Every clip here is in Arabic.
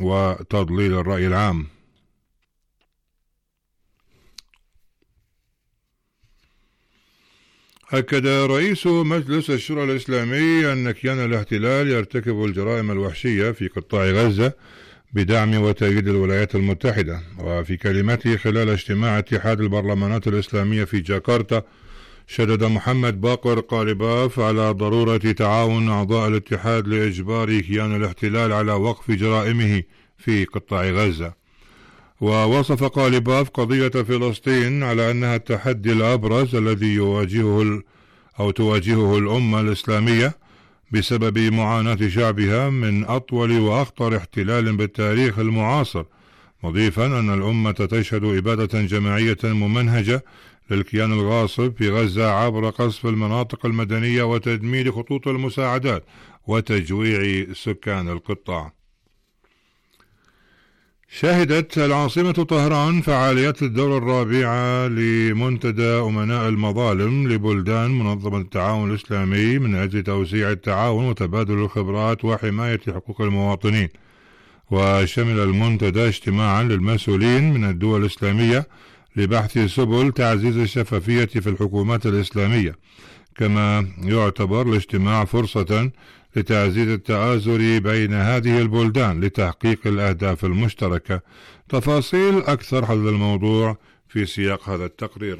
وتضليل الرأي العام. أكد رئيس مجلس الشورى الإسلامي أن كيان الاحتلال يرتكب الجرائم الوحشية في قطاع غزة بدعم وتأييد الولايات المتحدة. وفي كلمته خلال اجتماع اتحاد البرلمانات الإسلامية في جاكرتا، شدد محمد باقر قالباف على ضرورة تعاون أعضاء الاتحاد لإجبار كيان الاحتلال على وقف جرائمه في قطاع غزة. ووصف قالباف قضية فلسطين على أنها التحدي الأبرز الذي تواجهه الأمة الإسلامية بسبب معاناة شعبها من أطول وأخطر احتلال بالتاريخ المعاصر، مضيفا أن الأمة تشهد إبادة جماعية ممنهجة للكيان الغاصب في غزة عبر قصف المناطق المدنية وتدمير خطوط المساعدات وتجويع سكان القطاع. شهدت العاصمة طهران فعاليات الدورة الرابعة لمنتدى أمناء المظالم لبلدان منظمة التعاون الإسلامي من أجل توسيع التعاون وتبادل الخبرات وحماية حقوق المواطنين. وشمل المنتدى اجتماعا للمسؤولين من الدول الإسلامية لبحث سبل تعزيز الشفافية في الحكومات الإسلامية، كما يعتبر الاجتماع فرصة لتعزيز التآزر بين هذه البلدان لتحقيق الأهداف المشتركة. تفاصيل أكثر حول الموضوع في سياق هذا التقرير.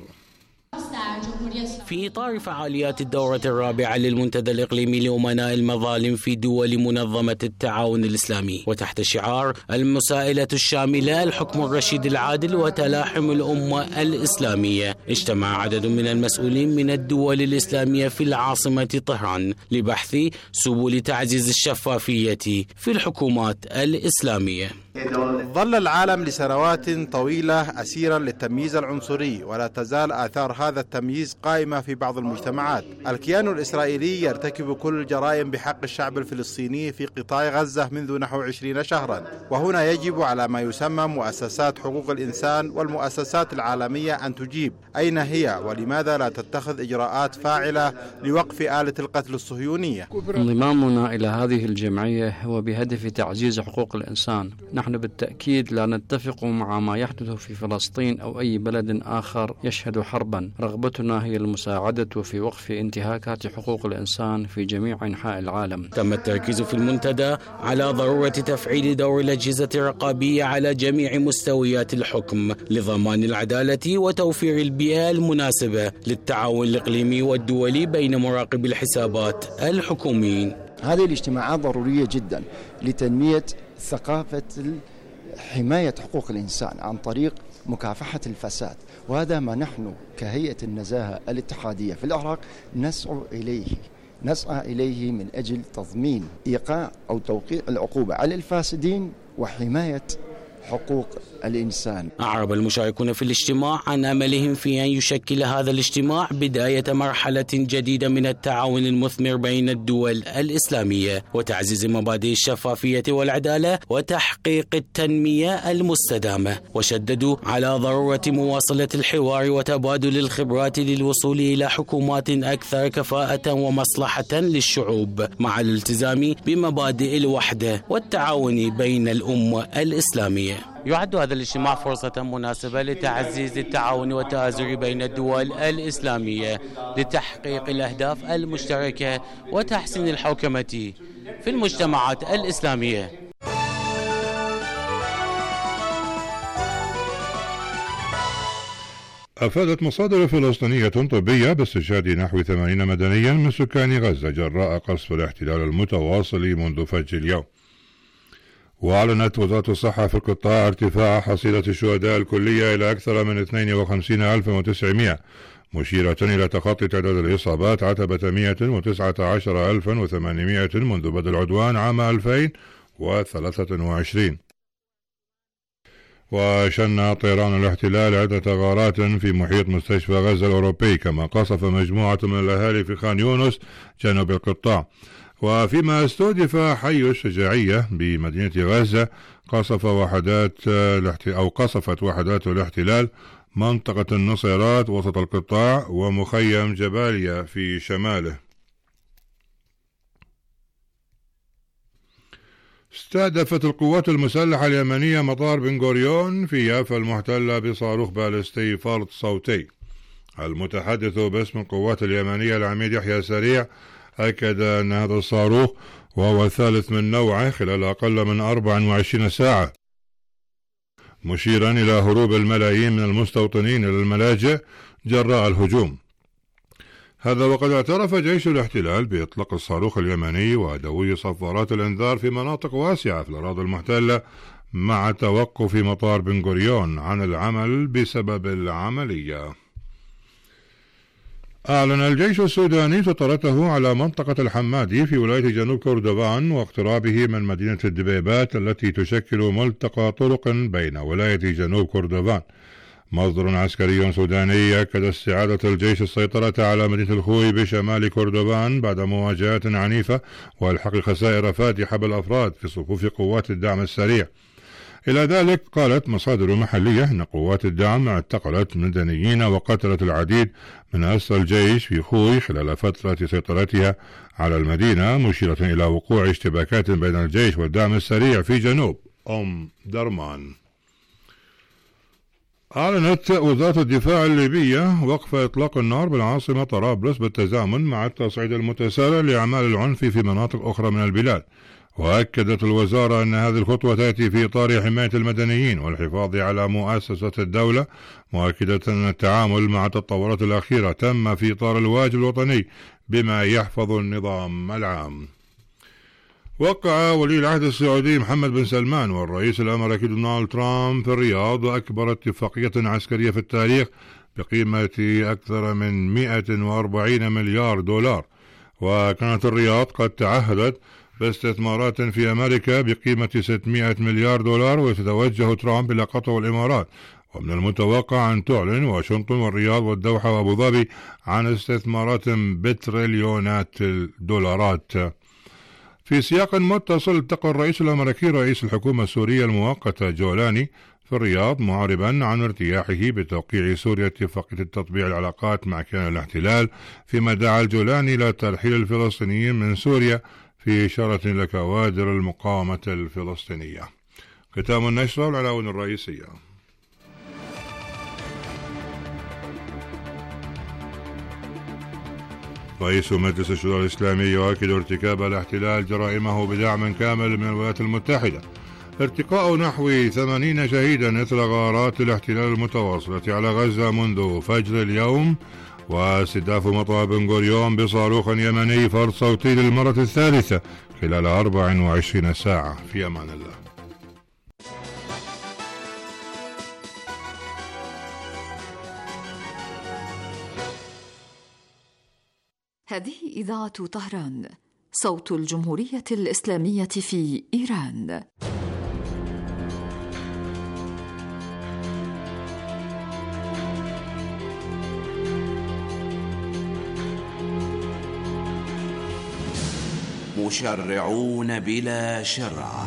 في إطار فعاليات الدورة الرابعة للمنتدى الإقليمي لأمناء المظالم في دول منظمة التعاون الإسلامي، وتحت شعار المساءلة الشاملة الحكم الرشيد العادل وتلاحم الأمة الإسلامية، اجتمع عدد من المسؤولين من الدول الإسلامية في العاصمة طهران لبحث سبل تعزيز الشفافية في الحكومات الإسلامية. ظل العالم لسنوات طويلة أسيرا للتمييز العنصري، ولا تزال آثار هذا التمييز قائمة في بعض المجتمعات. الكيان الإسرائيلي يرتكب كل الجرائم بحق الشعب الفلسطيني في قطاع غزة منذ نحو 20 شهرا، وهنا يجب على ما يسمى مؤسسات حقوق الإنسان والمؤسسات العالمية أن تجيب أين هي ولماذا لا تتخذ إجراءات فاعلة لوقف آلة القتل الصهيونية. انضمامنا إلى هذه الجمعية هو بهدف تعزيز حقوق الإنسان. نحن بالتأكيد لا نتفق مع ما يحدث في فلسطين أو أي بلد آخر يشهد حربا. رغبتنا هي المساعدة في وقف انتهاكات حقوق الإنسان في جميع أنحاء العالم. تم التركيز في المنتدى على ضرورة تفعيل دور الأجهزة الرقابية على جميع مستويات الحكم لضمان العدالة وتوفير البيئة المناسبة للتعاون الإقليمي والدولي بين مراقبي الحسابات الحكوميين. هذه الاجتماعات ضرورية جدا لتنمية ثقافة حماية حقوق الإنسان عن طريق مكافحة الفساد، وهذا ما نحن كهيئة النزاهة الاتحادية في العراق نسعى إليه من أجل تضمين إيقاع أو توقيع العقوبة على الفاسدين وحماية حقوق الإنسان. أعرب المشاركون في الاجتماع عن أملهم في أن يشكل هذا الاجتماع بداية مرحلة جديدة من التعاون المثمر بين الدول الإسلامية وتعزيز مبادئ الشفافية والعدالة وتحقيق التنمية المستدامة، وشددوا على ضرورة مواصلة الحوار وتبادل الخبرات للوصول إلى حكومات أكثر كفاءة ومصلحة للشعوب مع الالتزام بمبادئ الوحدة والتعاون بين الأمة الإسلامية. يعد هذا الاجتماع فرصة مناسبة لتعزيز التعاون والتآزر بين الدول الإسلامية لتحقيق الأهداف المشتركة وتحسين الحوكمة في المجتمعات الإسلامية. أفادت مصادر فلسطينية طبية باستشهاد نحو 80 مدنيا من سكان غزة جراء قصف الاحتلال المتواصل منذ فجر اليوم. وأعلنت وزارة الصحة في القطاع ارتفاع حصيلة الشهداء الكلية إلى أكثر من 52,900، مشيرة إلى تخطي تعداد الإصابات عتبة 119,800 منذ بدء العدوان عام 2023. وشن طيران الاحتلال عدة غارات في محيط مستشفى غزة الأوروبي، كما قصف مجموعة من الأهالي في خان يونس جنوب القطاع. وفيما استهدف حي الشجاعية بمدينة غزة قصفت وحدات الاحتلال منطقة النصيرات وسط القطاع ومخيم جباليا في شماله. استهدفت القوات المسلحة اليمنية مطار بن غوريون في يافا المحتلة بصاروخ باليستي فرد صوتي. المتحدث باسم القوات اليمنية العميد يحيى سريع أكد أن هذا الصاروخ وهو الثالث من نوعه خلال أقل من 24 ساعة، مشيرا إلى هروب الملايين من المستوطنين إلى الملاجئ جراء الهجوم. هذا وقد اعترف جيش الاحتلال بإطلاق الصاروخ اليمني وأدوي صفارات الإنذار في مناطق واسعة في الأراضي المحتلة مع توقف مطار بن غوريون عن العمل بسبب العملية. أعلن الجيش السوداني سيطرته على منطقة الحمادي في ولاية جنوب كردفان واقترابه من مدينة الدبيبات التي تشكل ملتقى طرق بين ولاية جنوب كردفان. مصدر عسكري سوداني أكد استعادة الجيش السيطرة على مدينة الخوي بشمال كردفان بعد مواجهات عنيفة والحق خسائر فادحة بالأفراد في صفوف قوات الدعم السريع. إلى ذلك قالت مصادر محلية أن قوات الدعم اعتقلت مدنيين وقتلت العديد من أسرى الجيش في خوي خلال فترة سيطرتها على المدينة، مشيرة إلى وقوع اشتباكات بين الجيش والدعم السريع في جنوب درمان. أعلنت وزارة الدفاع الليبية وقف إطلاق النار بالعاصمة طرابلس بالتزامن مع التصعيد المتسارع لأعمال العنف في مناطق أخرى من البلاد. وأكدت الوزارة أن هذه الخطوة تأتي في إطار حماية المدنيين والحفاظ على مؤسسة الدولة، مؤكدة أن التعامل مع التطورات الأخيرة تم في إطار الواجب الوطني بما يحفظ النظام العام. وقع ولي العهد السعودي محمد بن سلمان والرئيس الأمريكي دونالد ترامب في الرياض أكبر اتفاقية عسكرية في التاريخ بقيمة أكثر من 140 مليار دولار. وكانت الرياض قد تعهدت باستثمارات في أمريكا بقيمة 600 مليار دولار، ويتوجه ترامب إلى قطر والإمارات، ومن المتوقع أن تعلن واشنطن والرياض والدوحة وأبو ظبي عن استثمارات بتريليونات الدولارات. في سياق متصل التقى الرئيس الأمريكي رئيس الحكومة السورية المؤقتة جولاني في الرياض معربا عن ارتياحه بتوقيع سوريا اتفاقية تطبيع العلاقات مع كيان الاحتلال، فيما دعا الجولاني إلى ترحيل الفلسطينيين من سوريا في إشارة لكوادر المقاومة الفلسطينية. ختام النشرة والعناوين الرئيسية. رئيس مجلس الشورى الإسلامي يؤكد ارتكاب الاحتلال جرائمه بدعم كامل من الولايات المتحدة. ارتقاء نحو 80 شهيدا إثر غارات الاحتلال المتواصلة على غزة منذ فجر اليوم، واستهداف مطار بن غوريون بصاروخ يمني فرد صوتي للمرة الثالثة خلال 24 ساعة. في أمان الله. هذه إذاعة طهران، صوت الجمهورية الإسلامية في إيران. مشرعون بلا شرع.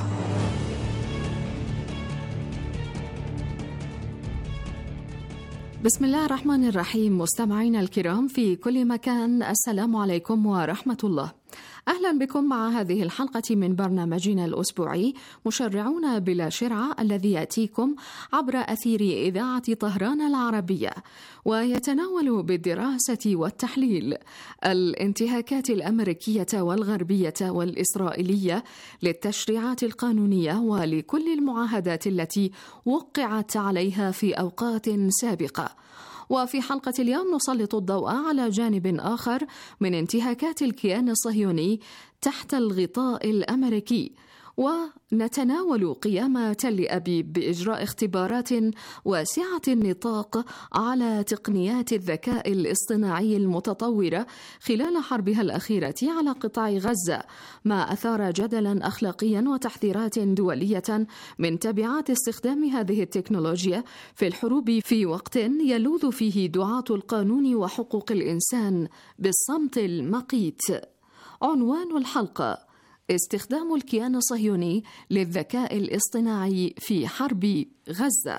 بسم الله الرحمن الرحيم. مستمعينا الكرام في كل مكان، السلام عليكم ورحمة الله. أهلا بكم مع هذه الحلقة من برنامجنا الأسبوعي مشرعون بلا شرع، الذي يأتيكم عبر أثير إذاعة طهران العربية، ويتناول بالدراسة والتحليل الانتهاكات الأمريكية والغربية والإسرائيلية للتشريعات القانونية ولكل المعاهدات التي وقعت عليها في أوقات سابقة. وفي حلقة اليوم نسلط الضوء على جانب آخر من انتهاكات الكيان الصهيوني تحت الغطاء الأمريكي، ونتناول قيام تل أبيب بإجراء اختبارات واسعة النطاق على تقنيات الذكاء الاصطناعي المتطورة خلال حربها الأخيرة على قطاع غزة، ما أثار جدلا أخلاقيا وتحذيرات دولية من تبعات استخدام هذه التكنولوجيا في الحروب في وقت يلوذ فيه دعاة القانون وحقوق الإنسان بالصمت المقيت. عنوان الحلقة: استخدام الكيان الصهيوني للذكاء الاصطناعي في حرب غزة.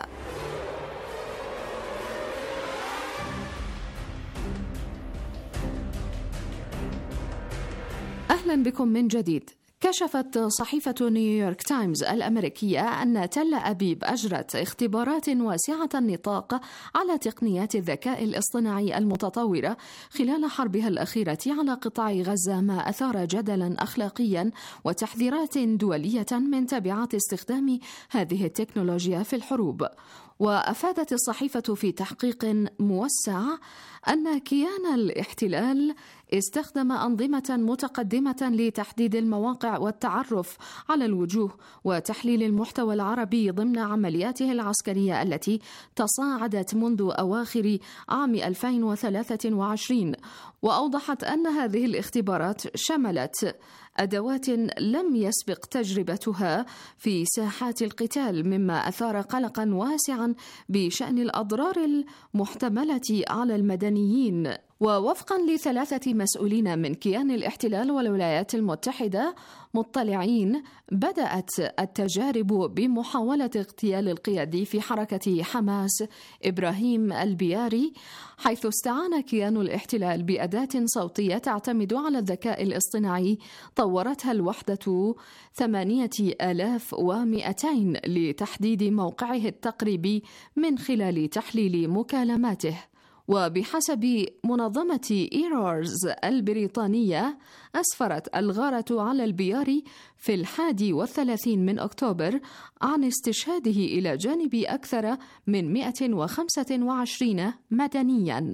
أهلا بكم من جديد. كشفت صحيفة نيويورك تايمز الأمريكية أن تل أبيب أجرت اختبارات واسعة النطاق على تقنيات الذكاء الاصطناعي المتطورة خلال حربها الأخيرة على قطاع غزة، ما أثار جدلا أخلاقيا وتحذيرات دولية من تبعات استخدام هذه التكنولوجيا في الحروب. وأفادت الصحيفة في تحقيق موسع أن كيان الاحتلال استخدم أنظمة متقدمة لتحديد المواقع والتعرف على الوجوه وتحليل المحتوى العربي ضمن عملياته العسكرية التي تصاعدت منذ أواخر عام 2023. وأوضحت أن هذه الاختبارات شملت أدوات لم يسبق تجربتها في ساحات القتال، مما أثار قلقا واسعا بشأن الأضرار المحتملة على المدنيين. ووفقا ل3 مسؤولين من كيان الاحتلال والولايات المتحدة مطلعين، بدأت التجارب بمحاولة اغتيال القيادي في حركة حماس إبراهيم البياري، حيث استعان كيان الاحتلال بأداة صوتية تعتمد على الذكاء الاصطناعي طورتها الوحدة 8200 لتحديد موقعه التقريبي من خلال تحليل مكالماته. وبحسب منظمة إيرورز البريطانية، أسفرت الغارة على البياري في 31 من أكتوبر عن استشهاده إلى جانب أكثر من 125 مدنياً.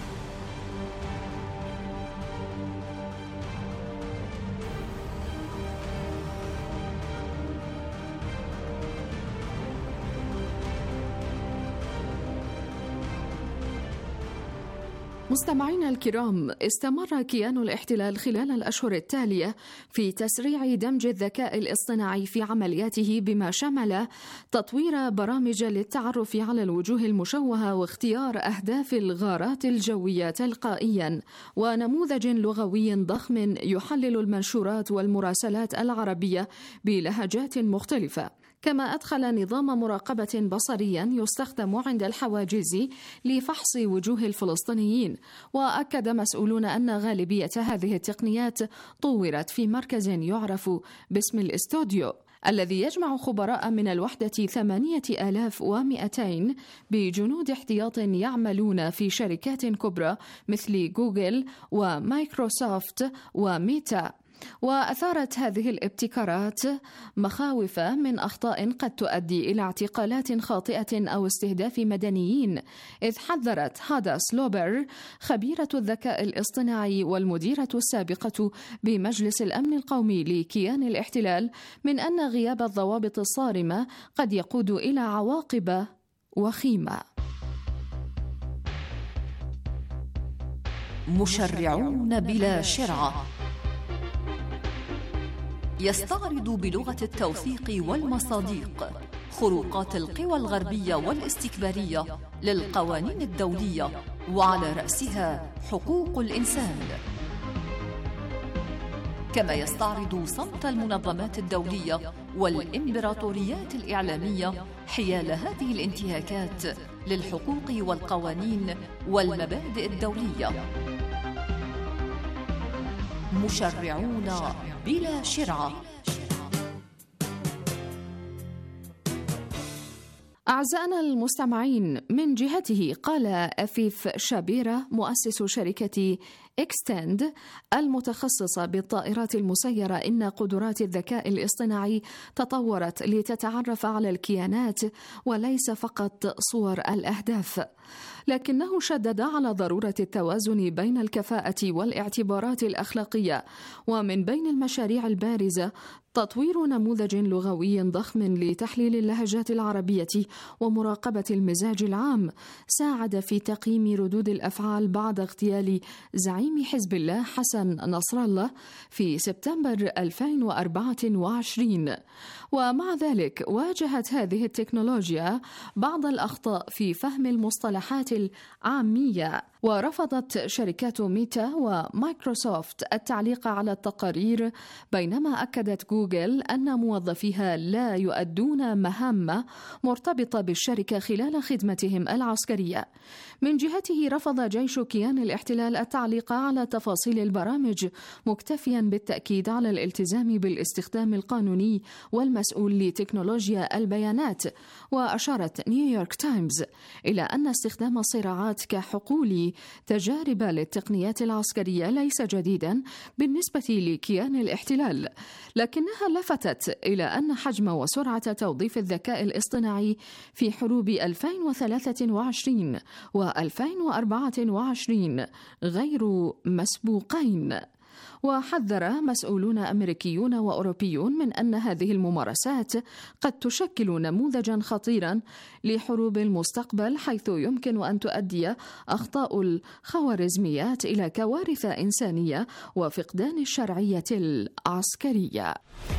مستمعينا الكرام، استمر كيان الاحتلال خلال الأشهر التالية في تسريع دمج الذكاء الاصطناعي في عملياته، بما شمل تطوير برامج للتعرف على الوجوه المشوهة واختيار أهداف الغارات الجوية تلقائيا، ونموذج لغوي ضخم يحلل المنشورات والمراسلات العربية بلهجات مختلفة. كما أدخل نظام مراقبة بصريا يستخدم عند الحواجز لفحص وجوه الفلسطينيين. وأكد مسؤولون أن غالبية هذه التقنيات طورت في مركز يعرف باسم الاستوديو، الذي يجمع خبراء من الوحدة 8200 بجنود احتياط يعملون في شركات كبرى مثل جوجل ومايكروسوفت وميتا. وأثارت هذه الابتكارات مخاوف من أخطاء قد تؤدي إلى اعتقالات خاطئة أو استهداف مدنيين، إذ حذرت هادا سلوبر خبيرة الذكاء الاصطناعي والمديرة السابقة بمجلس الأمن القومي لكيان الاحتلال من أن غياب الضوابط الصارمة قد يقود إلى عواقب وخيمة. مشرعون بلا شرعة يستعرض بلغة التوثيق والمصادق خروقات القوى الغربية والاستكبارية للقوانين الدولية، وعلى رأسها حقوق الإنسان، كما يستعرض صمت المنظمات الدولية والإمبراطوريات الإعلامية حيال هذه الانتهاكات للحقوق والقوانين والمبادئ الدولية. مشرعون بلا شرعة. أعزائنا المستمعين، من جهته قال أفيف شابيرة مؤسس شركة إكستند المتخصصة بالطائرات المسيرة إن قدرات الذكاء الاصطناعي تطورت لتتعرف على الكيانات وليس فقط صور الأهداف، لكنه شدد على ضرورة التوازن بين الكفاءة والاعتبارات الأخلاقية. ومن بين المشاريع البارزة تطوير نموذج لغوي ضخم لتحليل اللهجات العربية ومراقبة المزاج العام ساعد في تقييم ردود الأفعال بعد اغتيال زعيم حزب الله حسن نصر الله في سبتمبر 2024. ومع ذلك واجهت هذه التكنولوجيا بعض الأخطاء في فهم المصطلحات العامية ورفضت شركات ميتا ومايكروسوفت التعليق على التقارير، بينما أكدت جوجل أن موظفيها لا يؤدون مهام مرتبطة بالشركة خلال خدمتهم العسكرية. من جهته رفض جيش كيان الاحتلال التعليق على تفاصيل البرامج، مكتفيا بالتأكيد على الالتزام بالاستخدام القانوني والمسؤول لتكنولوجيا البيانات. وأشارت نيويورك تايمز إلى أن استخدام الصراعات كحقول تجارب للتقنيات العسكرية ليس جديدا بالنسبة لكيان الاحتلال، لكنها لفتت إلى أن حجم وسرعة توظيف الذكاء الاصطناعي في حروب 2023 و2024 غير مسبوقين. وحذر مسؤولون أمريكيون وأوروبيون من أن هذه الممارسات قد تشكل نموذجا خطيرا لحروب المستقبل، حيث يمكن أن تؤدي أخطاء الخوارزميات إلى كوارث إنسانية وفقدان الشرعية العسكرية.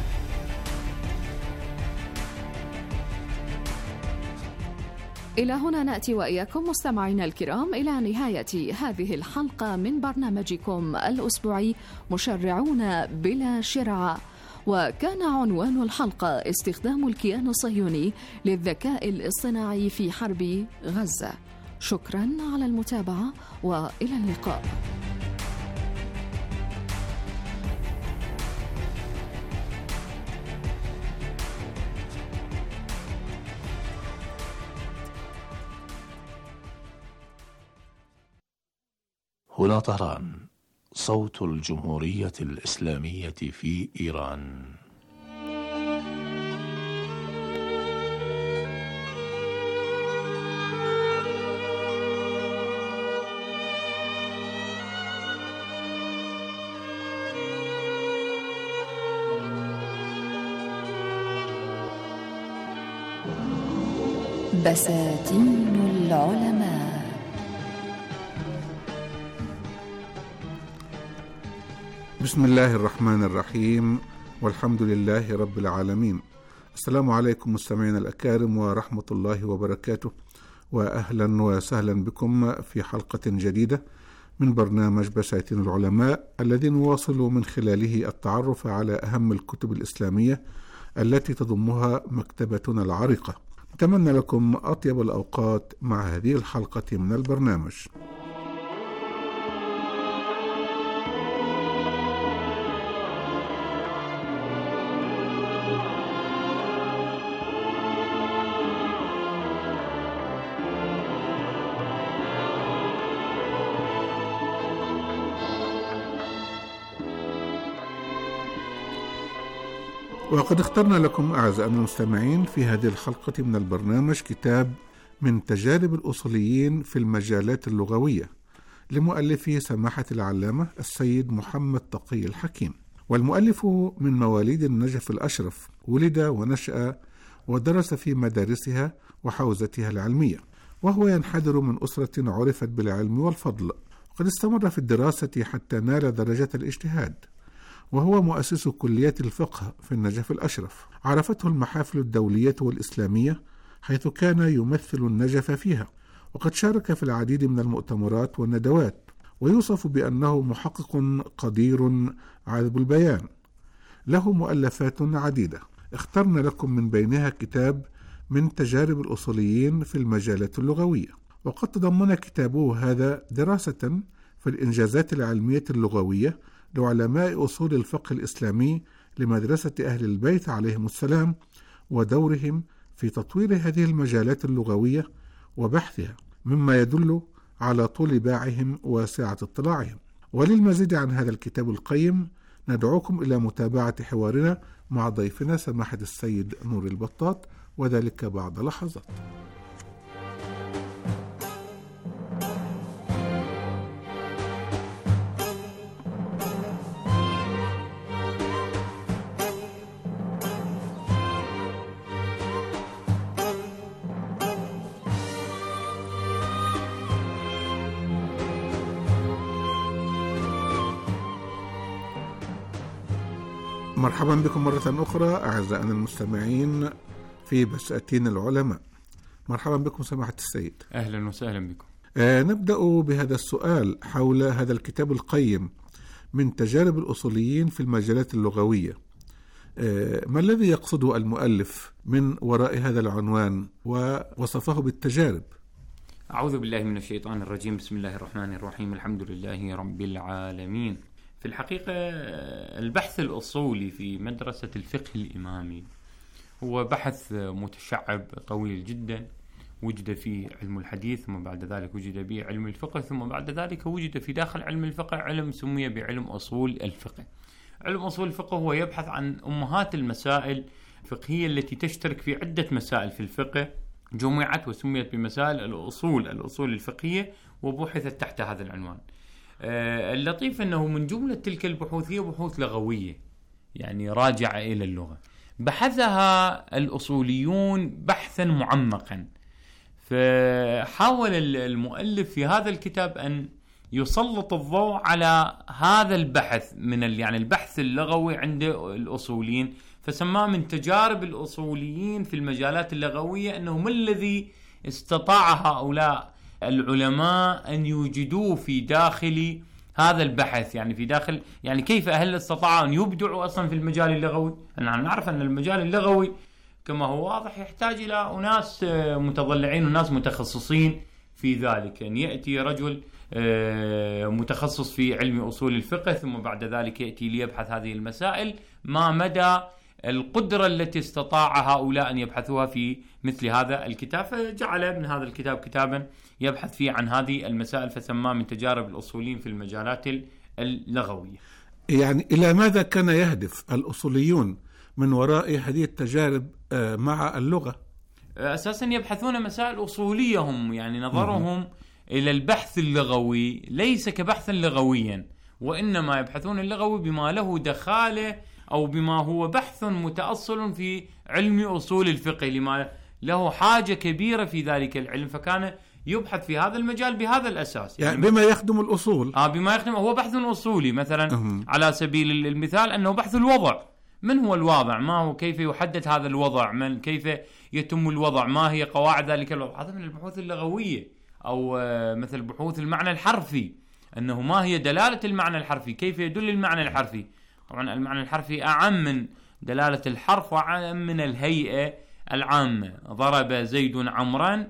إلى هنا نأتي وإياكم مستمعينا الكرام إلى نهاية هذه الحلقة من برنامجكم الأسبوعي مشرعون بلا شرع، وكان عنوان الحلقة استخدام الكيان الصهيوني للذكاء الاصطناعي في حرب غزة. شكرا على المتابعة وإلى اللقاء. هنا طهران، صوت الجمهورية الإسلامية في إيران. بساتين العلماء. بسم الله الرحمن الرحيم، والحمد لله رب العالمين. السلام عليكم مستمعينا الأكارم ورحمة الله وبركاته، وأهلا وسهلا بكم في حلقة جديدة من برنامج بساتين العلماء، الذي نواصل من خلاله التعرف على أهم الكتب الإسلامية التي تضمها مكتبتنا العريقة. نتمنى لكم أطيب الأوقات مع هذه الحلقة من البرنامج. وقد اخترنا لكم أعزائنا المستمعين في هذه الحلقة من البرنامج كتاب من تجارب الأصوليين في المجالات اللغوية لمؤلفه سماحة العلامة السيد محمد تقي الحكيم. والمؤلف من مواليد النجف الأشرف، ولد ونشأ ودرس في مدارسها وحوزتها العلمية، وهو ينحدر من أسرة عرفت بالعلم والفضل، وقد استمر في الدراسة حتى نال درجة الاجتهاد، وهو مؤسس كلية الفقه في النجف الأشرف. عرفته المحافل الدولية والإسلامية حيث كان يمثل النجف فيها، وقد شارك في العديد من المؤتمرات والندوات، ويوصف بأنه محقق قدير عذب البيان. له مؤلفات عديدة، اخترنا لكم من بينها كتاب من تجارب الأصوليين في المجالات اللغوية، وقد تضمن كتابه هذا دراسة في الإنجازات العلمية اللغوية لعلماء أصول الفقه الإسلامي لمدرسة أهل البيت عليهم السلام، ودورهم في تطوير هذه المجالات اللغوية وبحثها، مما يدل على طول باعهم وسعة اطلاعهم. وللمزيد عن هذا الكتاب القيم ندعوكم إلى متابعة حوارنا مع ضيفنا سماحة السيد نور البطاط، وذلك بعد لحظات. مرحبا بكم مرة أخرى أعزائنا المستمعين في بساتين العلماء. مرحبا بكم سماحة السيد. أهلا وسهلا بكم. نبدأ بهذا السؤال حول هذا الكتاب القيم من تجارب الأصوليين في المجالات اللغوية. ما الذي يقصده المؤلف من وراء هذا العنوان ووصفه بالتجارب؟ أعوذ بالله من الشيطان الرجيم. بسم الله الرحمن الرحيم. الحمد لله رب العالمين. في الحقيقة البحث الأصولي في مدرسة الفقه الإمامي هو بحث متشعب طويل جدا، وجد فيه علم الحديث، ثم بعد ذلك وجد به علم الفقه، ثم بعد ذلك وجد في داخل علم الفقه علم سمي بعلم أصول الفقه. علم أصول الفقه هو يبحث عن أمهات المسائل الفقهية التي تشترك في عدة مسائل في الفقه، جمعت وسميت بمسائل الأصول الفقهية، وبحثت تحت هذا العنوان. اللطيف أنه من جملة تلك البحوث هي بحوث لغوية، يعني راجعة إلى اللغة، بحثها الأصوليون بحثا معمقا. فحاول المؤلف في هذا الكتاب أن يسلط الضوء على هذا البحث من يعني البحث اللغوي عند الأصوليين، فسماه من تجارب الأصوليين في المجالات اللغوية، أنه ما الذي استطاع هؤلاء العلماء أن يوجدوه في داخل هذا البحث، يعني في داخل، يعني كيف هل استطاعوا أن يبدعوا أصلا في المجال اللغوي. نحن نعرف أن المجال اللغوي كما هو واضح يحتاج إلى أناس متضلعين وناس متخصصين في ذلك، أن يأتي رجل متخصص في علم أصول الفقه ثم بعد ذلك يأتي ليبحث هذه المسائل. ما مدى القدرة التي استطاع هؤلاء أن يبحثوها في مثل هذا الكتاب، فجعل من هذا الكتاب كتابا يبحث فيه عن هذه المسائل، فسماه من تجارب الأصوليين في المجالات اللغوية. يعني إلى ماذا كان يهدف الأصوليون من وراء هذه التجارب مع اللغة؟ أساسا يبحثون مسائل أصولية، هم يعني نظرهم إلى البحث اللغوي ليس كبحثا لغويا، وإنما يبحثون اللغوي بما له دخالة أو بما هو بحث متأصل في علم أصول الفقه، لما له حاجة كبيرة في ذلك العلم، فكان يبحث في هذا المجال بهذا الأساس، يعني بما يخدم الأصول. بما يخدم، هو بحث أصولي. مثلا على سبيل المثال أنه بحث الوضع. من هو الوضع؟ ما هو؟ كيف يحدد هذا الوضع؟ من كيف يتم الوضع؟ ما هي قواعد ذلك الوضع؟ هذا من البحوث اللغوية. أو مثل بحوث المعنى الحرفي، أنه ما هي دلالة المعنى الحرفي؟ كيف يدل المعنى الحرفي؟ طبعا المعنى الحرفي أعم من دلالة الحرف وأعم من الهيئة العامة. ضرب زيد عمرا،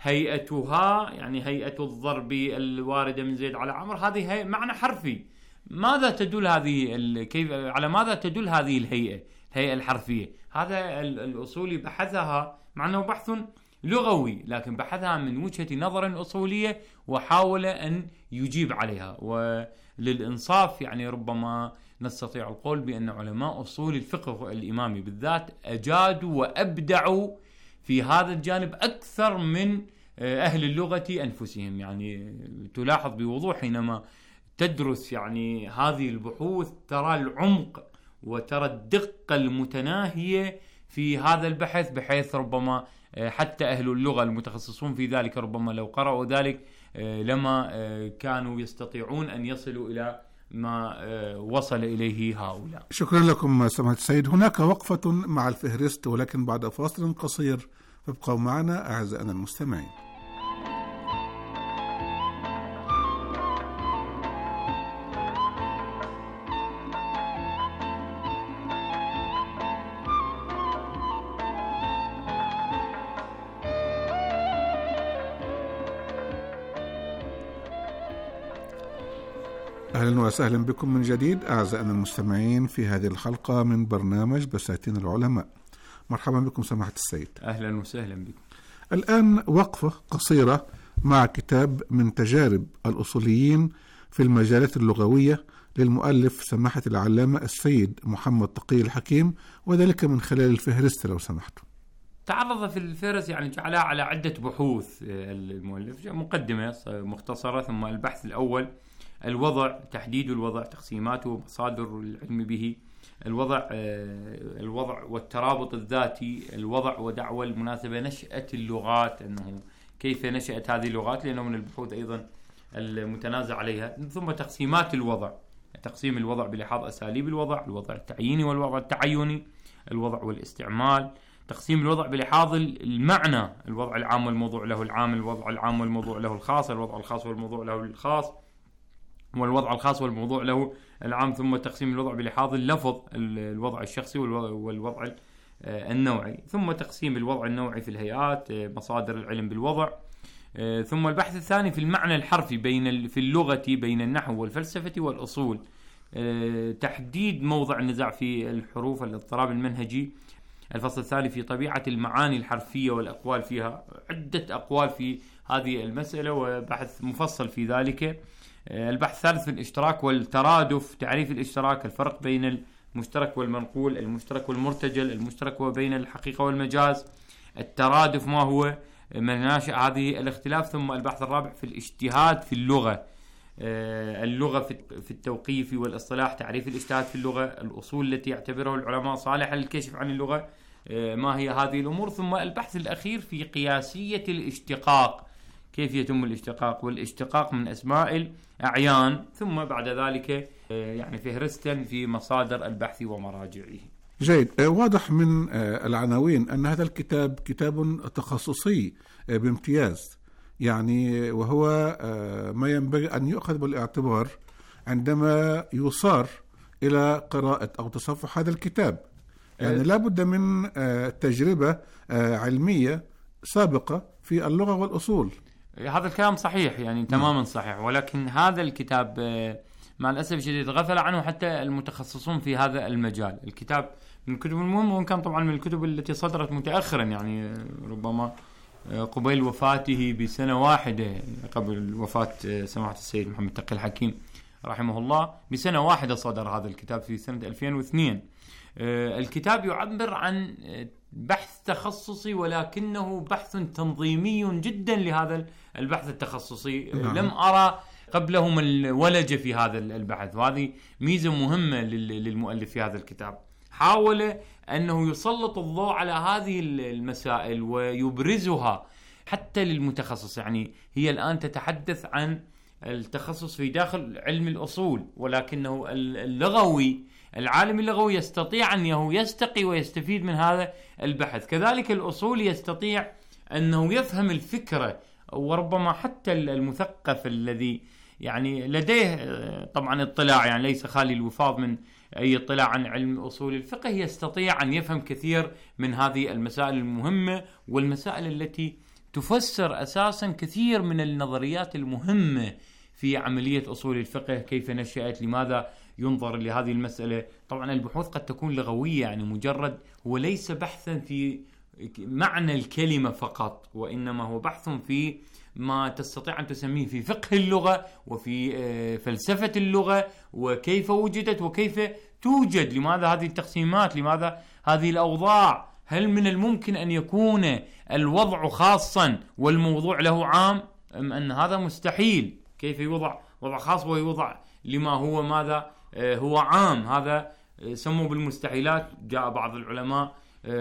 هيئتها يعني هيئة الضرب الواردة من زيد على عمر، هذه معنى حرفي. ماذا تدل هذه كيف على ماذا تدل هذه الهيئة الحرفية؟ هذا الأصولي بحثها، مع أنه بحث لغوي، لكن بحثها من وجهة نظر أصولية وحاول أن يجيب عليها. وللإنصاف يعني ربما نستطيع القول بأن علماء أصول الفقه الإمامي بالذات أجادوا وأبدعوا في هذا الجانب أكثر من أهل اللغة أنفسهم. يعني تلاحظ بوضوح حينما تدرس يعني هذه البحوث ترى العمق وترى الدقة المتناهية في هذا البحث، بحيث ربما حتى أهل اللغة المتخصصون في ذلك ربما لو قرأوا ذلك لما كانوا يستطيعون أن يصلوا إلى ما وصل إليه هؤلاء. شكرا لكم سماحة السيد. هناك وقفة مع الفهرست، ولكن بعد فاصل قصير، فابقوا معنا أعزائنا المستمعين. أهلا وسهلا بكم من جديد أعزائنا المستمعين في هذه الحلقة من برنامج بساتين العلماء. مرحبا بكم سماحة السيد. أهلا وسهلا بكم. الآن وقفة قصيرة مع كتاب من تجارب الأصوليين في المجالات اللغوية للمؤلف سماحة العلامة السيد محمد تقي الحكيم، وذلك من خلال الفهرست لو سمحتوا. تعرض في الفهرست يعني جعلها على عدة بحوث المؤلف، مقدمة مختصرة، ثم البحث الأول الوضع، تحديد الوضع، تقسيماته، مصادر العلم به، الوضع والترابط الذاتي، الوضع ودعوى المناسبة، نشأة اللغات، أنه كيف نشأت هذه اللغات، لأنه من البحوث أيضا المتنازع عليها، ثم تقسيمات الوضع، تقسيم الوضع بلحاظ أساليب الوضع، الوضع التعييني والوضع التعيني، الوضع والاستعمال، تقسيم الوضع بلحاظ المعنى، الوضع العام والموضوع له العام، الوضع العام والموضوع له الخاص، الوضع الخاص والموضوع له الخاص، والوضع الخاص والموضوع له العام. ثم تقسيم الوضع بلحاظ اللفظ، الوضع الشخصي والوضع النوعي. ثم تقسيم الوضع النوعي في الهيئات، مصادر العلم بالوضع. ثم البحث الثاني في المعنى الحرفي في اللغة بين النحو والفلسفة والأصول. تحديد موضع النزاع في الحروف، الاضطراب المنهجي. الفصل الثاني في طبيعة المعاني الحرفية والأقوال فيها، عدة أقوال في هذه المسألة وبحث مفصل في ذلك. البحث الثالث في الاشتراك والترادف، تعريف الاشتراك، الفرق بين المشترك والمنقول، المشترك والمرتجل، المشترك وبين الحقيقة والمجاز، الترادف ما هو، مناشئ هذه الاختلاف. ثم البحث الرابع في الاجتهاد في اللغة، اللغة في التوقيف والاصطلاح، تعريف الاجتهاد في اللغة، الأصول التي يعتبرها العلماء صالحة للكشف عن اللغة، ما هي هذه الأمور. ثم البحث الأخير في قياسية الاشتقاق، كيف يتم الاشتقاق، والاشتقاق من أسماء الأعيان. ثم بعد ذلك يعني فهرستا في مصادر البحث ومراجعه. جيد. واضح من العناوين أن هذا الكتاب كتاب تخصصي بامتياز، يعني وهو ما ينبغي أن يؤخذ بالاعتبار عندما يصار إلى قراءة أو تصفح هذا الكتاب. يعني لا بد من تجربة علمية سابقة في اللغة والأصول. هذا الكلام صحيح، يعني تماما صحيح، ولكن هذا الكتاب مع الأسف الشديد غفل عنه حتى المتخصصون في هذا المجال. الكتاب من الكتب المهمة، وإن كان طبعا من الكتب التي صدرت متأخرا، يعني ربما قبيل وفاته بسنة واحدة، قبل وفاة سماحة السيد محمد تقي الحكيم رحمه الله بسنة واحدة صدر هذا الكتاب في سنة 2002. الكتاب يعبر عن بحث تخصصي، ولكنه بحث تنظيمي جدا لهذا البحث التخصصي. لم أرى قبلهم الولج في هذا البحث، وهذه ميزة مهمة للمؤلف في هذا الكتاب. حاول أنه يسلط الضوء على هذه المسائل ويبرزها حتى للمتخصص. يعني هي الآن تتحدث عن التخصص في داخل علم الأصول، ولكنه اللغوي، العالم اللغوي يستطيع أنه يستقي ويستفيد من هذا البحث. كذلك الأصول يستطيع أنه يفهم الفكرة، وربما حتى المثقف الذي يعني لديه طبعا اطلاع، يعني ليس خالي الوفاض من أي اطلاع عن علم أصول الفقه، يستطيع أن يفهم كثير من هذه المسائل المهمة، والمسائل التي تفسر أساسا كثير من النظريات المهمة في عملية أصول الفقه، كيف نشأت، لماذا ينظر لهذه المسألة. طبعا البحوث قد تكون لغوية، يعني مجرد هو ليس بحثا في معنى الكلمة فقط، وإنما هو بحث في ما تستطيع أن تسميه في فقه اللغة وفي فلسفة اللغة، وكيف وجدت وكيف توجد، لماذا هذه التقسيمات، لماذا هذه الأوضاع، هل من الممكن أن يكون الوضع خاصا والموضوع له عام، أم أن هذا مستحيل، كيف يوضع وضع خاص ويوضع لما هو ماذا هو عام. هذا سموا بالمستحيلات. جاء بعض العلماء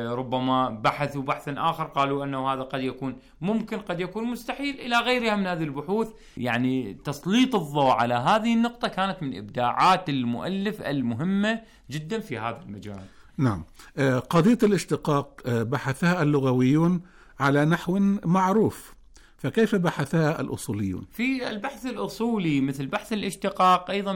ربما بحثوا بحثا آخر قالوا أنه هذا قد يكون ممكن، قد يكون مستحيل، إلى غيرها من هذه البحوث. يعني تسليط الضوء على هذه النقطة كانت من إبداعات المؤلف المهمة جدا في هذا المجال. نعم. قضية الاشتقاق بحثها اللغويون على نحو معروف، فكيف بحثها الأصوليون؟ في البحث الأصولي مثل بحث الاشتقاق أيضا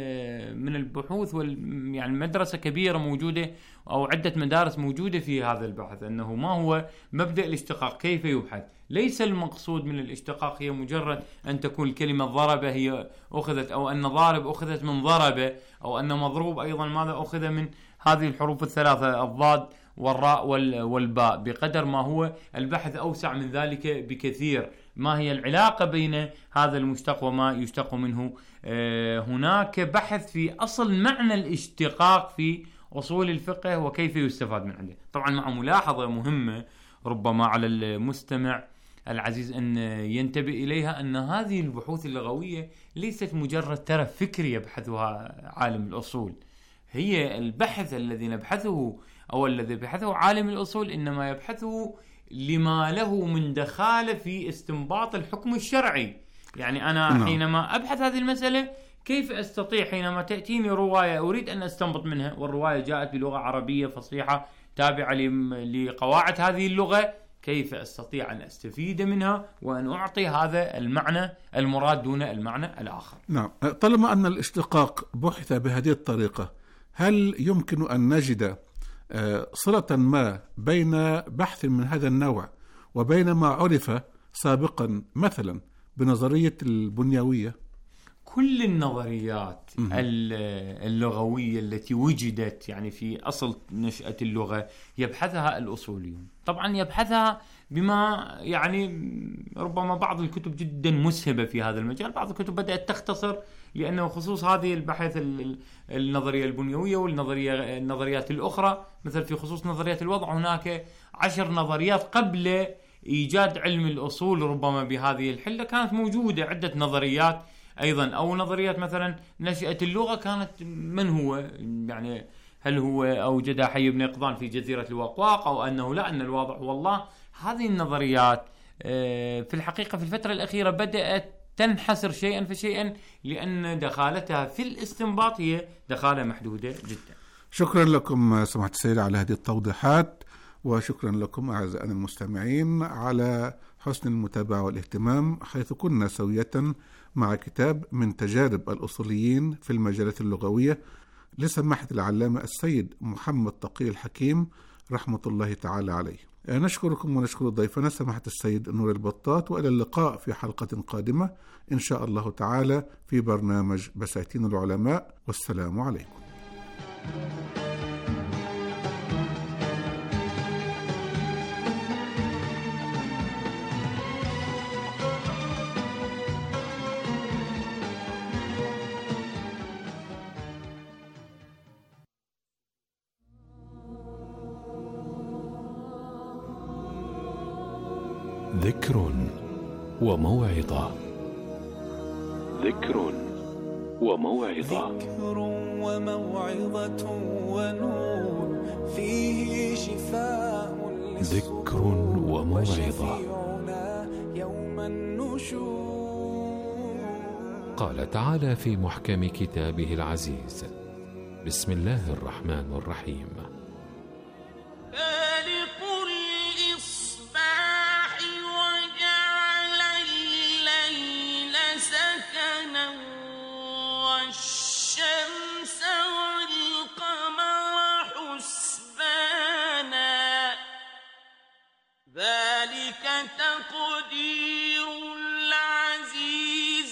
من البحوث، يعني مدرسة كبيرة موجودة أو عدة مدارس موجودة في هذا البحث. أنه ما هو مبدأ الاشتقاق، كيف يبحث. ليس المقصود من الاشتقاق هي مجرد أن تكون الكلمة ضربة هي أخذت، أو أن ضارب أخذت من ضربة، أو أن مضروب أيضا ماذا أخذ من هذه الحروف الثلاثة، الضاد والراء والباء. بقدر ما هو البحث أوسع من ذلك بكثير. ما هي العلاقة بين هذا المشتق وما يشتق منه؟ هناك بحث في أصل معنى الاشتقاق في أصول الفقه وكيف يستفاد من عنده. طبعا مع ملاحظة مهمة ربما على المستمع العزيز أن ينتبه إليها، أن هذه البحوث اللغوية ليست مجرد ترف فكري يبحثها عالم الأصول. هي البحث الذي نبحثه أو الذي بحثه عالم الأصول إنما يبحثه لما له من دخالة في استنباط الحكم الشرعي. يعني أنا حينما أبحث هذه المسألة كيف أستطيع حينما تأتيني رواية أريد أن أستنبط منها، والرواية جاءت بلغة عربية فصيحة، تابعة لقواعد هذه اللغة، كيف أستطيع أن أستفيد منها وأن أعطي هذا المعنى المراد دون المعنى الآخر. نعم، طالما أن الاشتقاق بحث بهذه الطريقة، هل يمكن أن نجد صلة ما بين بحث من هذا النوع وبين ما عرف سابقا مثلا بنظرية البنيوية؟ كل النظريات اللغوية التي وجدت يعني في أصل نشأة اللغة يبحثها الأصوليون. طبعا يبحثها بما يعني ربما بعض الكتب جدا مسهبة في هذا المجال، بعض الكتب بدأت تختصر، لأنه خصوص هذه البحث النظرية البنيوية والنظريات الأخرى، مثل في خصوص نظرية الوضع هناك 10 نظريات قبل إيجاد علم الأصول ربما بهذه الحلة كانت موجودة عدة نظريات أيضا، أو نظريات مثلا نشأة اللغة كانت من هو، يعني هل هو أوجدها حي بن قضان في جزيرة الوقواق، أو أنه لا، أن الواضع هو الله. هذه النظريات في الحقيقة في الفترة الأخيرة بدأت تنحسر شيئا فشيئا، لأن دخالتها في الاستنباط هي دخالة محدودة جدا. شكرا لكم سماحة السيد على هذه التوضيحات، وشكرا لكم أعزائنا المستمعين على حسن المتابعة والاهتمام، حيث كنا سوية مع كتاب من تجارب الأصوليين في المجالات اللغوية لسماحة العلامة السيد محمد تقي الحكيم رحمة الله تعالى عليه. نشكركم ونشكر ضيفنا سماحة السيد نور البطاط، وإلى اللقاء في حلقة قادمة إن شاء الله تعالى في برنامج بساتين العلماء، والسلام عليكم. ذكر وموعظة. ذكر وموعظة. ذكر وموعظة ونور فيه شفاء. ذكر وموعظة. يوم النشور. قال تعالى في محكم كتابه العزيز: بسم الله الرحمن الرحيم: ذلك تقدير العزيز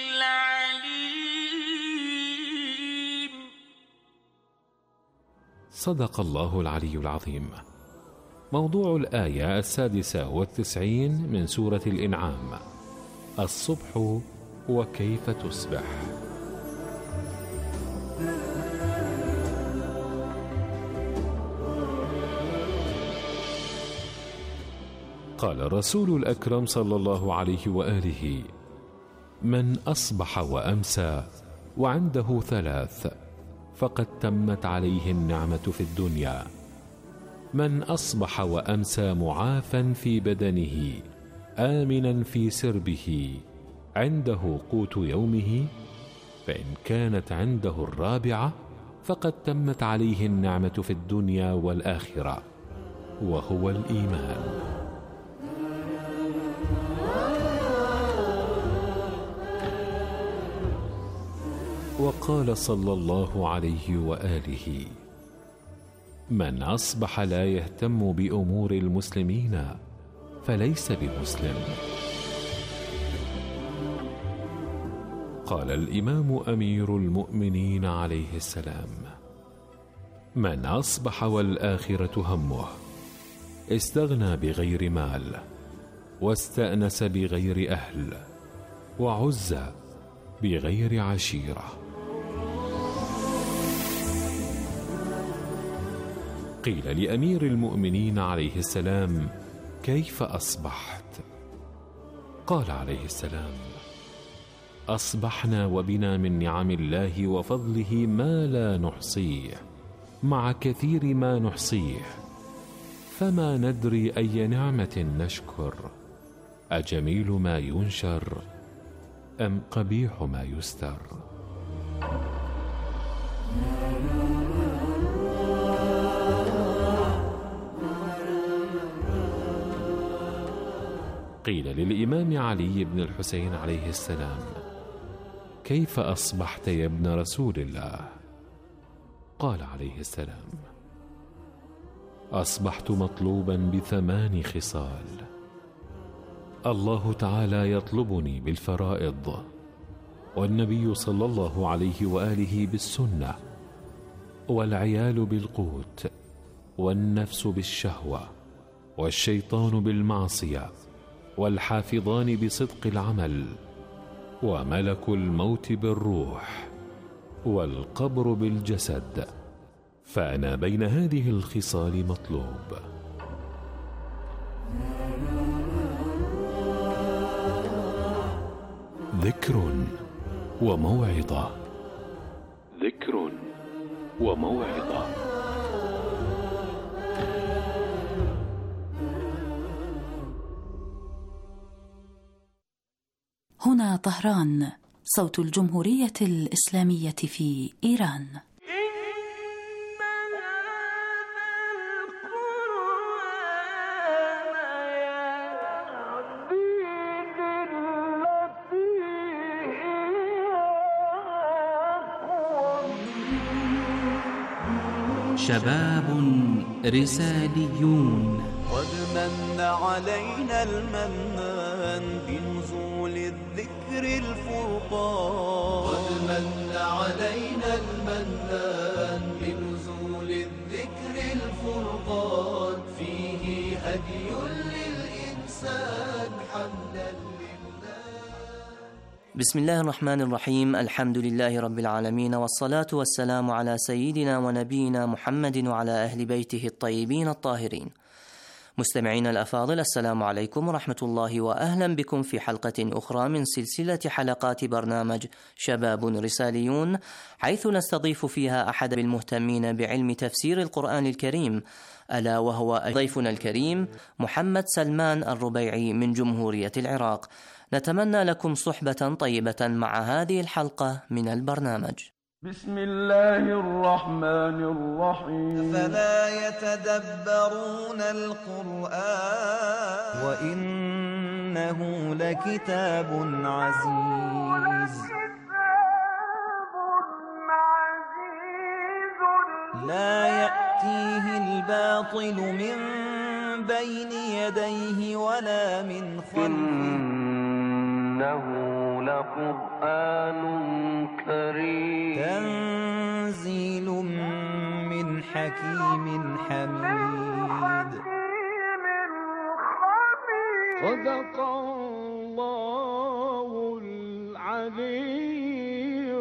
العليم. صدق الله العلي العظيم. موضوع الآية 96 من سورة الإنعام: الصبح وكيف تصبح. قال الرسول الأكرم صلى الله عليه وآله: من أصبح وأمسى وعنده 3 فقد تمت عليه النعمة في الدنيا: من أصبح وأمسى معافا في بدنه آمنا في سربه عنده قوت يومه، فإن كانت عنده 4 فقد تمت عليه النعمة في الدنيا والآخرة، وهو الإيمان. وقال صلى الله عليه وآله: من أصبح لا يهتم بأمور المسلمين فليس بمسلم. قال الإمام أمير المؤمنين عليه السلام: من أصبح والآخرة همه استغنى بغير مال، واستأنس بغير أهل، وعز بغير عشيرة. قيل لأمير المؤمنين عليه السلام: كيف أصبحت؟ قال عليه السلام: أصبحنا وبنا من نعم الله وفضله ما لا نحصيه، مع كثير ما نحصيه، فما ندري أي نعمة نشكر، أجميل ما ينشر أم قبيح ما يستر. قيل للإمام علي بن الحسين عليه السلام: كيف أصبحت يا ابن رسول الله؟ قال عليه السلام: أصبحت مطلوبا ب8 خصال. الله تعالى يطلبني بالفرائض، والنبي صلى الله عليه وآله بالسنة، والعيال بالقوت، والنفس بالشهوة، والشيطان بالمعصية، والحافظان بصدق العمل، وملك الموت بالروح، والقبر بالجسد، فأنا بين هذه الخصال مطلوب. ذكر وموعظة. ذكر وموعظة. هنا طهران، صوت الجمهورية الإسلامية في إيران. شباب رساليون. قد من علينا المنان بنزول الذكر الفرقان. قد من علينا المنان بنزول الذكر الفرقان. فيه هدي للإنسان حمدا بسم الله الرحمن الرحيم. الحمد لله رب العالمين، والصلاة والسلام على سيدنا ونبينا محمد وعلى أهل بيته الطيبين الطاهرين. مستمعينا الأفاضل، السلام عليكم ورحمة الله، وأهلا بكم في حلقة أخرى من سلسلة حلقات برنامج شباب رساليون، حيث نستضيف فيها أحد المهتمين بعلم تفسير القرآن الكريم، ألا وهو ضيفنا الكريم محمد سلمان الربيعي من جمهورية العراق. نتمنى لكم صحبة طيبة مع هذه الحلقة من البرنامج. بسم الله الرحمن الرحيم. فلا يتدبرون القرآن وإنه لكتاب عزيز لا يأتيه الباطل من بين يديه ولا من خلفه إنه لقرآن كريم تنزيل من حكيم حميد. صدق الله العلي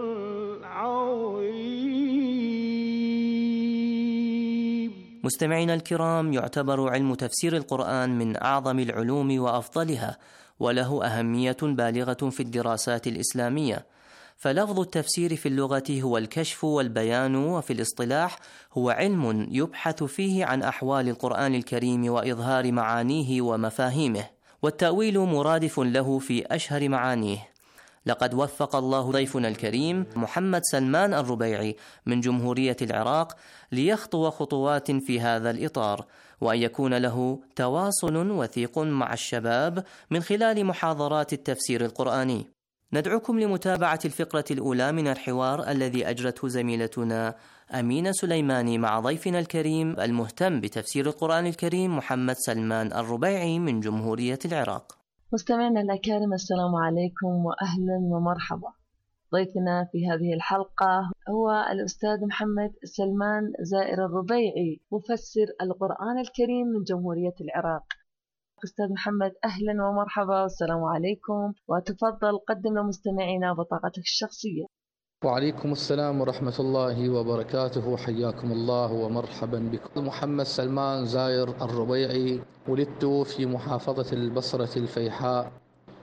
العظيم. مستمعينا الكرام، يعتبر علم تفسير القرآن من أعظم العلوم وأفضلها، وله أهمية بالغة في الدراسات الإسلامية. فلفظ التفسير في اللغة هو الكشف والبيان، وفي الاصطلاح هو علم يبحث فيه عن أحوال القرآن الكريم وإظهار معانيه ومفاهيمه، والتأويل مرادف له في أشهر معانيه. لقد وفق الله ضيفنا الكريم محمد سلمان الربيعي من جمهورية العراق ليخطو خطوات في هذا الإطار، وأن يكون له تواصل وثيق مع الشباب من خلال محاضرات التفسير القرآني. ندعوكم لمتابعة الفقرة الأولى من الحوار الذي أجرته زميلتنا أمينة سليماني مع ضيفنا الكريم المهتم بتفسير القرآن الكريم محمد سلمان الربيعي من جمهورية العراق. مستمعينا الأكارم، السلام عليكم وأهلا ومرحبا. ضيفنا في هذه الحلقة هو الأستاذ محمد سلمان زائر الربيعي، مفسر القرآن الكريم من جمهورية العراق. أستاذ محمد، أهلا ومرحبا، والسلام عليكم، وتفضل قدم لمستمعينا بطاقتك الشخصية. وعليكم السلام ورحمة الله وبركاته، حياكم الله ومرحبا بكم. محمد سلمان زائر الربيعي، ولدت في محافظة البصرة الفيحاء،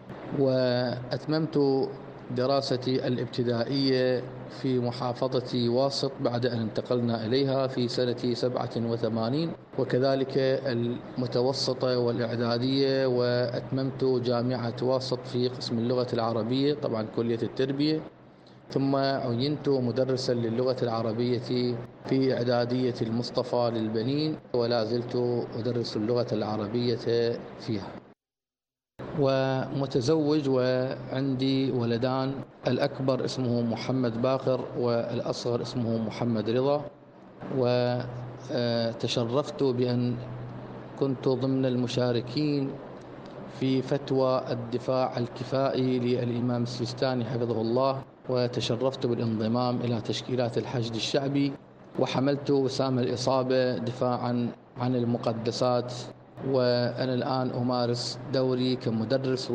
وأتممت دراستي الابتدائية في محافظة واسط بعد أن انتقلنا إليها في سنة 87، وكذلك المتوسطة والإعدادية، وأتممت جامعة واسط في قسم اللغة العربية، طبعا كلية التربية، ثم عينت مدرسا للغة العربية في إعدادية المصطفى للبنين، ولا زلت أدرس اللغة العربية فيها. ومتزوج وعندي ولدان، الأكبر اسمه محمد باقر والأصغر اسمه محمد رضا. وتشرفت بأن كنت ضمن المشاركين في فتوى الدفاع الكفائي للإمام السيستاني حفظه الله، وتشرفت بالانضمام إلى تشكيلات الحشد الشعبي، وحملت وسام الإصابة دفاعا عن المقدسات. وأنا الآن أمارس دوري كمدرس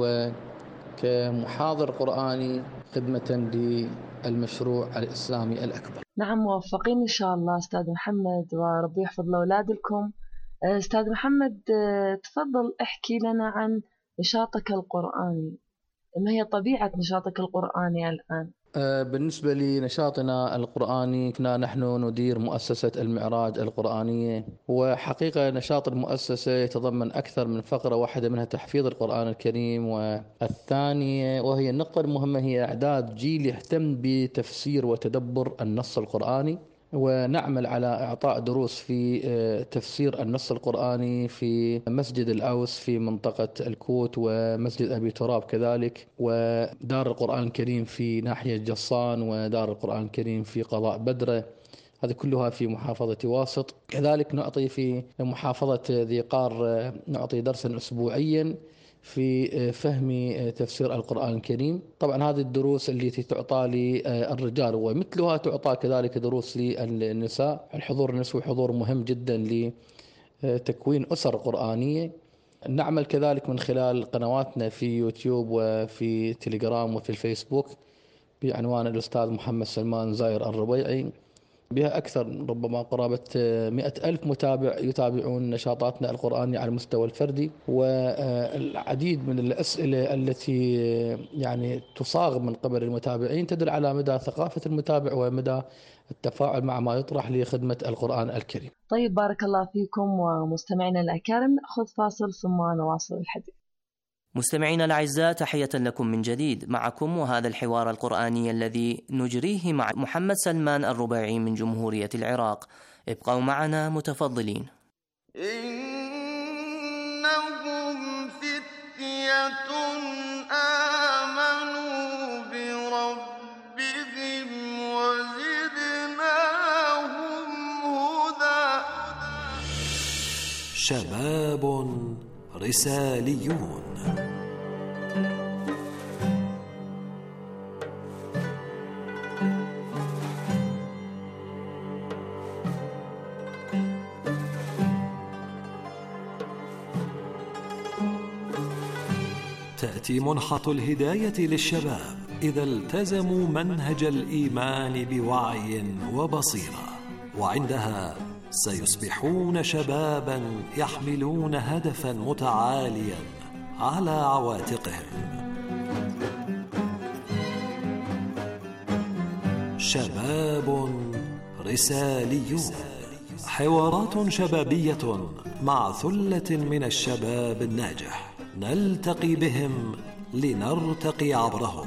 وكمحاضر قرآني خدمة للمشروع الإسلامي الأكبر. نعم، موفقين إن شاء الله أستاذ محمد، وربي يحفظ لأولادكم. أستاذ محمد، تفضل احكي لنا عن نشاطك القرآني. ما هي طبيعة نشاطك القرآني الآن؟ بالنسبة لنشاطنا القرآني، كنا نحن ندير مؤسسة المعراج القرآنية، وحقيقة نشاط المؤسسة يتضمن أكثر من فقرة، واحدة منها تحفيظ القرآن الكريم، والثانية وهي النقطة المهمة هي إعداد جيل يهتم بتفسير وتدبر النص القرآني. ونعمل على إعطاء دروس في تفسير النص القرآني في مسجد الأوس في منطقة الكوت، ومسجد أبي تراب كذلك، ودار القرآن الكريم في ناحية جصان، ودار القرآن الكريم في قضاء بدرة، هذه كلها في محافظة واسط. كذلك نعطي في محافظة ذي قار نعطي درسا أسبوعيا في فهم تفسير القرآن الكريم. طبعا هذه الدروس التي تعطى للرجال، ومثلها تعطى كذلك دروس للنساء. الحضور النسوي حضور مهم جدا لتكوين أسر قرآنية. نعمل كذلك من خلال قنواتنا في يوتيوب وفي تليجرام وفي الفيسبوك بعنوان الأستاذ محمد سلمان زاير الربيعي، بها أكثر ربما قرابة 100,000 متابع يتابعون نشاطاتنا القرآنية على المستوى الفردي. والعديد من الأسئلة التي يعني تصاغ من قبل المتابعين تدل على مدى ثقافة المتابع ومدى التفاعل مع ما يطرح لخدمة القرآن الكريم. طيب، بارك الله فيكم ومستمعينا الأكارم. نأخذ فاصل ثم نواصل الحديث. مستمعينا الأعزاء، تحية لكم من جديد. معكم وهذا الحوار القرآني الذي نجريه مع محمد سلمان الربيعي من جمهورية العراق. ابقوا معنا متفضلين. إنهم فتية آمنوا بربهم وزدناهم هدى. شباب رساليون. تأتي منحة الهداية للشباب إذا التزموا منهج الإيمان بوعي وبصيرة، وعندها سيصبحون شبابا يحملون هدفا متعاليا على عواتقهم. شباب رساليون، حوارات شبابية مع ثلة من الشباب الناجح، نلتقي بهم لنرتقي عبرهم.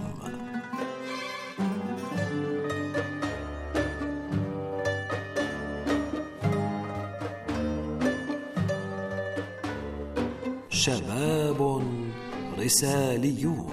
شباب رساليون.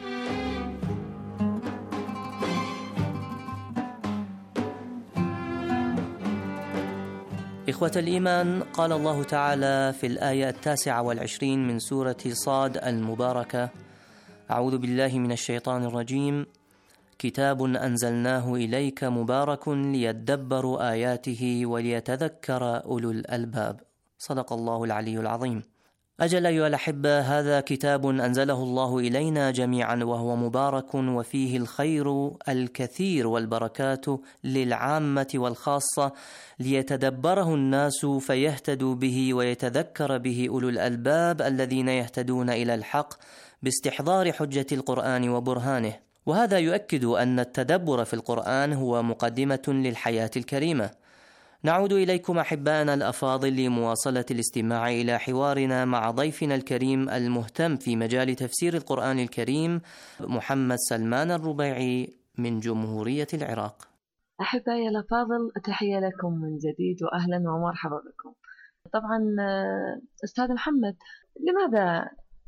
إخوة الإيمان، قال الله تعالى في الآية 29 من سورة صاد المباركة: أعوذ بالله من الشيطان الرجيم، كتاب أنزلناه إليك مبارك ليدبروا آياته وليتذكر أولو الألباب. صدق الله العلي العظيم. أجل أيها الأحبة، هذا كتاب أنزله الله إلينا جميعا، وهو مبارك وفيه الخير الكثير والبركات للعامة والخاصة، ليتدبره الناس فيهتدوا به ويتذكر به أولو الألباب الذين يهتدون إلى الحق باستحضار حجة القرآن وبرهانه. وهذا يؤكد أن التدبر في القرآن هو مقدمة للحياة الكريمة. نعود إليكم أحبائنا الأفاضل لمواصلة الاستماع إلى حوارنا مع ضيفنا الكريم المهتم في مجال تفسير القرآن الكريم، محمد سلمان الربيعي من جمهورية العراق. أحبائي الأفاضل، تحية لكم من جديد وأهلا ومرحبا بكم. طبعا أستاذ محمد، لماذا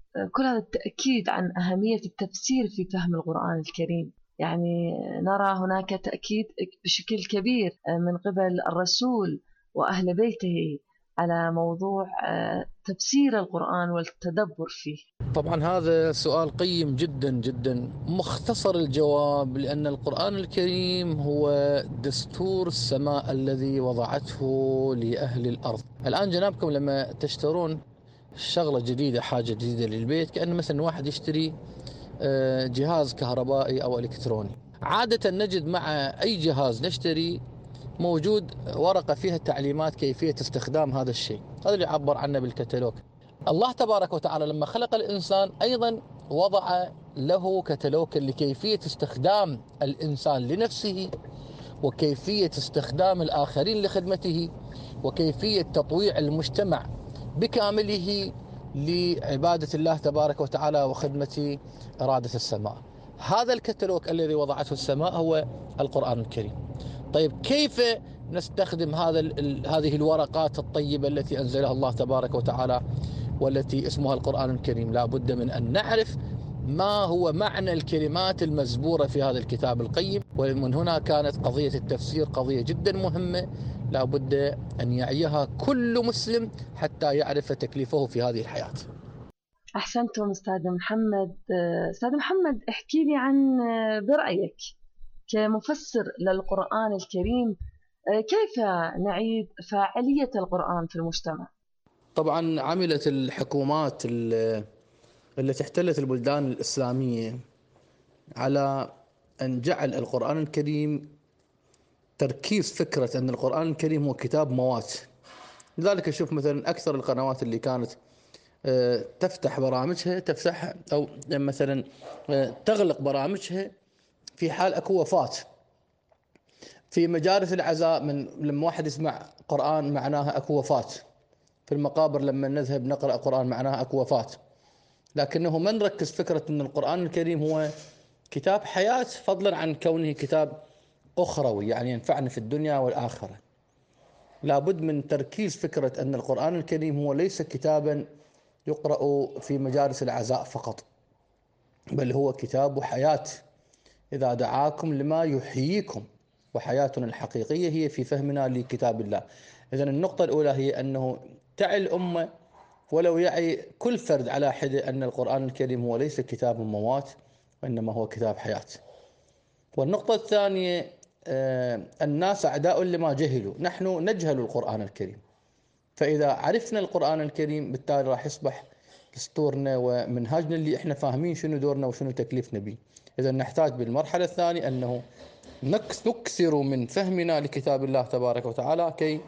كل هذا التأكيد عن أهمية التفسير في فهم القرآن الكريم. يعني نرى هناك تأكيد بشكل كبير من قبل الرسول وأهل بيته على موضوع تفسير القرآن والتدبر فيه. طبعا هذا سؤال قيم جدا جدا. مختصر الجواب، لأن القرآن الكريم هو دستور السماء الذي وضعته لأهل الأرض. الآن جنابكم لما تشترون شغلة جديدة، حاجة جديدة للبيت، كأن مثلا واحد يشتري جهاز كهربائي أو إلكتروني، عادة نجد مع أي جهاز نشتري موجود ورقة فيها تعليمات كيفية استخدام هذا الشيء، هذا اللي يعبر عنه بالكتالوج. الله تبارك وتعالى لما خلق الإنسان أيضا وضع له كتالوج لكيفية استخدام الإنسان لنفسه، وكيفية استخدام الآخرين لخدمته، وكيفية تطويع المجتمع بكامله لعبادة الله تبارك وتعالى وخدمة إرادة السماء. هذا الكتالوج الذي وضعته السماء هو القرآن الكريم. طيب كيف نستخدم هذه الورقات الطيبة التي أنزلها الله تبارك وتعالى والتي اسمها القرآن الكريم؟ لا بد من أن نعرف ما هو معنى الكلمات المزبورة في هذا الكتاب القيم، ومن هنا كانت قضية التفسير قضية جدا مهمة لا بد أن يعيها كل مسلم حتى يعرف تكليفه في هذه الحياة. أحسنتم أستاذ محمد. أستاذ محمد، احكي لي عن برأيك كمفسر للقرآن الكريم، كيف نعيد فاعلية القرآن في المجتمع؟ طبعا عملت الحكومات التي احتلت البلدان الإسلامية على أن جعل القرآن الكريم تركيز فكرة أن القرآن الكريم هو كتاب موات. لذلك نشوف مثلا أكثر القنوات اللي كانت تفتح برامجها تفتح أو مثلا تغلق برامجها في حال أكو وفاة. في مجالس العزاء لما واحد يسمع قرآن معناها أكو وفاة. في المقابر لما نذهب نقرأ قرآن معناها أكو وفاة. لكنه ما نركز فكرة أن القرآن الكريم هو كتاب حياة، فضلا عن كونه كتاب أخروي يعني ينفعنا في الدنيا والآخرة. لابد من تركيز فكرة أن القرآن الكريم هو ليس كتابا يقرأ في مجالس العزاء فقط، بل هو كتاب حياة إذا دعاكم لما يحييكم، وحياتنا الحقيقية هي في فهمنا لكتاب الله. إذن النقطة الأولى هي أنه تعي الأمة ولو يعي كل فرد على حدة أن القرآن الكريم هو ليس كتاب موات وإنما هو كتاب حياة. والنقطة الثانية، الناس أعداء لما جهلوا. نحن نجهل القرآن الكريم، فإذا عرفنا القرآن الكريم بالتالي راح يصبح دستورنا ومنهاجنا اللي احنا فاهمين شنو دورنا وشنو تكليفنا به. إذا نحتاج بالمرحلة الثانية أنه نكثر من فهمنا لكتاب الله تبارك وتعالى كي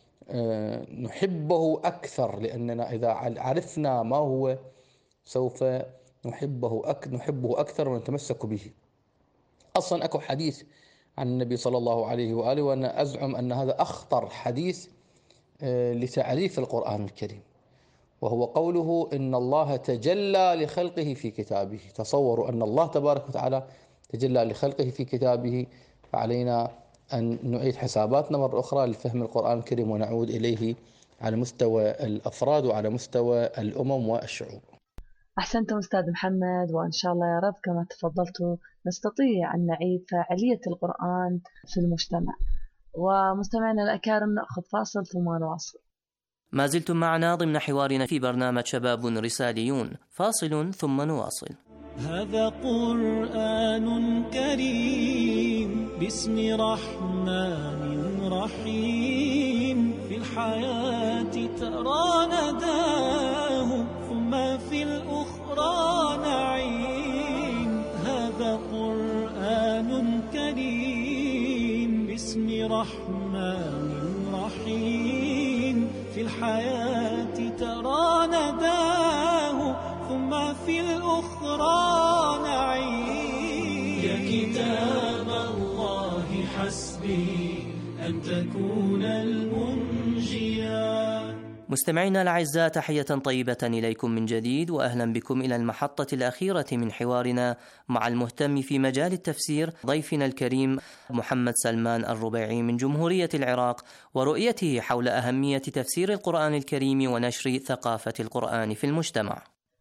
نحبه أكثر، لأننا إذا عرفنا ما هو سوف نحبه أكثر ونتمسك به. أصلا أكو حديث عن النبي صلى الله عليه وآله، وأنا أزعم أن هذا أخطر حديث لتعريف القرآن الكريم، وهو قوله إن الله تجلى لخلقه في كتابه. تصوروا أن الله تبارك وتعالى تجلى لخلقه في كتابه، فعلينا أن نعيد حساباتنا مرة أخرى لفهم القرآن الكريم ونعود إليه على مستوى الأفراد وعلى مستوى الأمم والشعوب. أحسنتم أستاذ محمد، وإن شاء الله يا رب كما تفضلتوا نستطيع أن نعيد فاعلية القرآن في المجتمع. ومستمعينا الأكارم نأخذ فاصل ثم نواصل. ما زلتم معنا ضمن حوارنا في برنامج شباب رساليون. فاصل ثم نواصل. هذا قرآن كريم باسم رحمن رحيم، في الحياة ترى نداه ثم في الأخرى نعيم. هذا قرآن كريم باسم رحمن رحيم، في الحياة ترى نداه ثم في الأخرى نعيم. يا كتاب الله حسبي أن تكون المنجيا. مستمعينا الأعزاء، تحية طيبة إليكم من جديد، وأهلا بكم إلى المحطة الأخيرة من حوارنا مع المهتم في مجال التفسير ضيفنا الكريم محمد سلمان الربيعي من جمهورية العراق، ورؤيته حول أهمية تفسير القرآن الكريم ونشر ثقافة القرآن في المجتمع.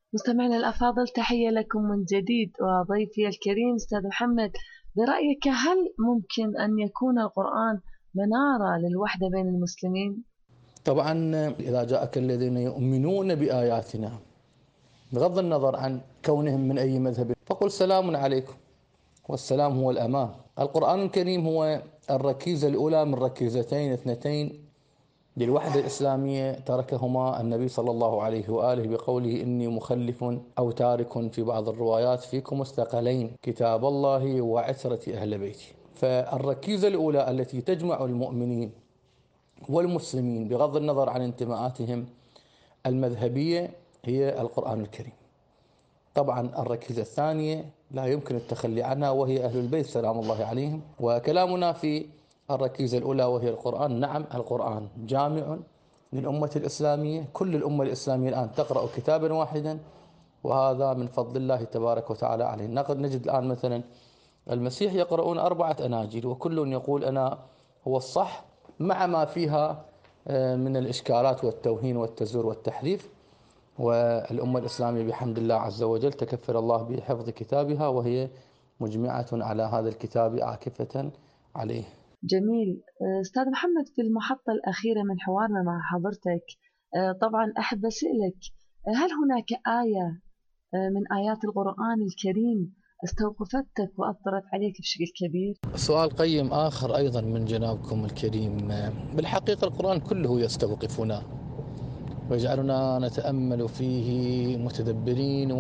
مستمعينا الأفاضل، تحية لكم من جديد. وضيفي الكريم أستاذ محمد، برأيك هل ممكن أن يكون القرآن منارة للوحدة بين المسلمين؟ طبعا إذا جاءك الذين يؤمنون بآياتنا بغض النظر عن كونهم من أي مذهب فقل سلام عليكم، والسلام هو الأمان. القرآن الكريم هو الركيزة الأولى من ركيزتين اثنتين للوحدة الإسلامية تركهما النبي صلى الله عليه وآله بقوله إني مخلف أو تارك في بعض الروايات فيكم الثقلين كتاب الله وعترة أهل بيتي. فالركيزة الأولى التي تجمع المؤمنين والمسلمين بغض النظر عن انتماءاتهم المذهبية هي القرآن الكريم. طبعا الركيزة الثانية لا يمكن التخلي عنها وهي أهل البيت سلام الله عليهم. وكلامنا في الركيزة الأولى وهي القرآن. نعم، القرآن جامع للأمة الإسلامية، كل الأمة الإسلامية الآن تقرأ كتابا واحدا، وهذا من فضل الله تبارك وتعالى عليه. نجد الآن مثلا المسيح يقرؤون 4 أناجيل وكل يقول أنا هو الصح مع ما فيها من الإشكالات والتوهين والتزوير والتحريف. والأمة الإسلامية بحمد الله عز وجل تكفل الله بحفظ كتابها وهي مجمعة على هذا الكتاب عاكفة عليه. جميل. أستاذ محمد، في المحطة الأخيرة من حوارنا مع حضرتك طبعا أحب أسألك، هل هناك آية من آيات القرآن الكريم استوقفتك وأثرت عليك بشكل كبير؟ سؤال قيم آخر أيضا من جنابكم الكريم. بالحقيقة القرآن كله يستوقفنا ويجعلنا نتأمل فيه متدبرين،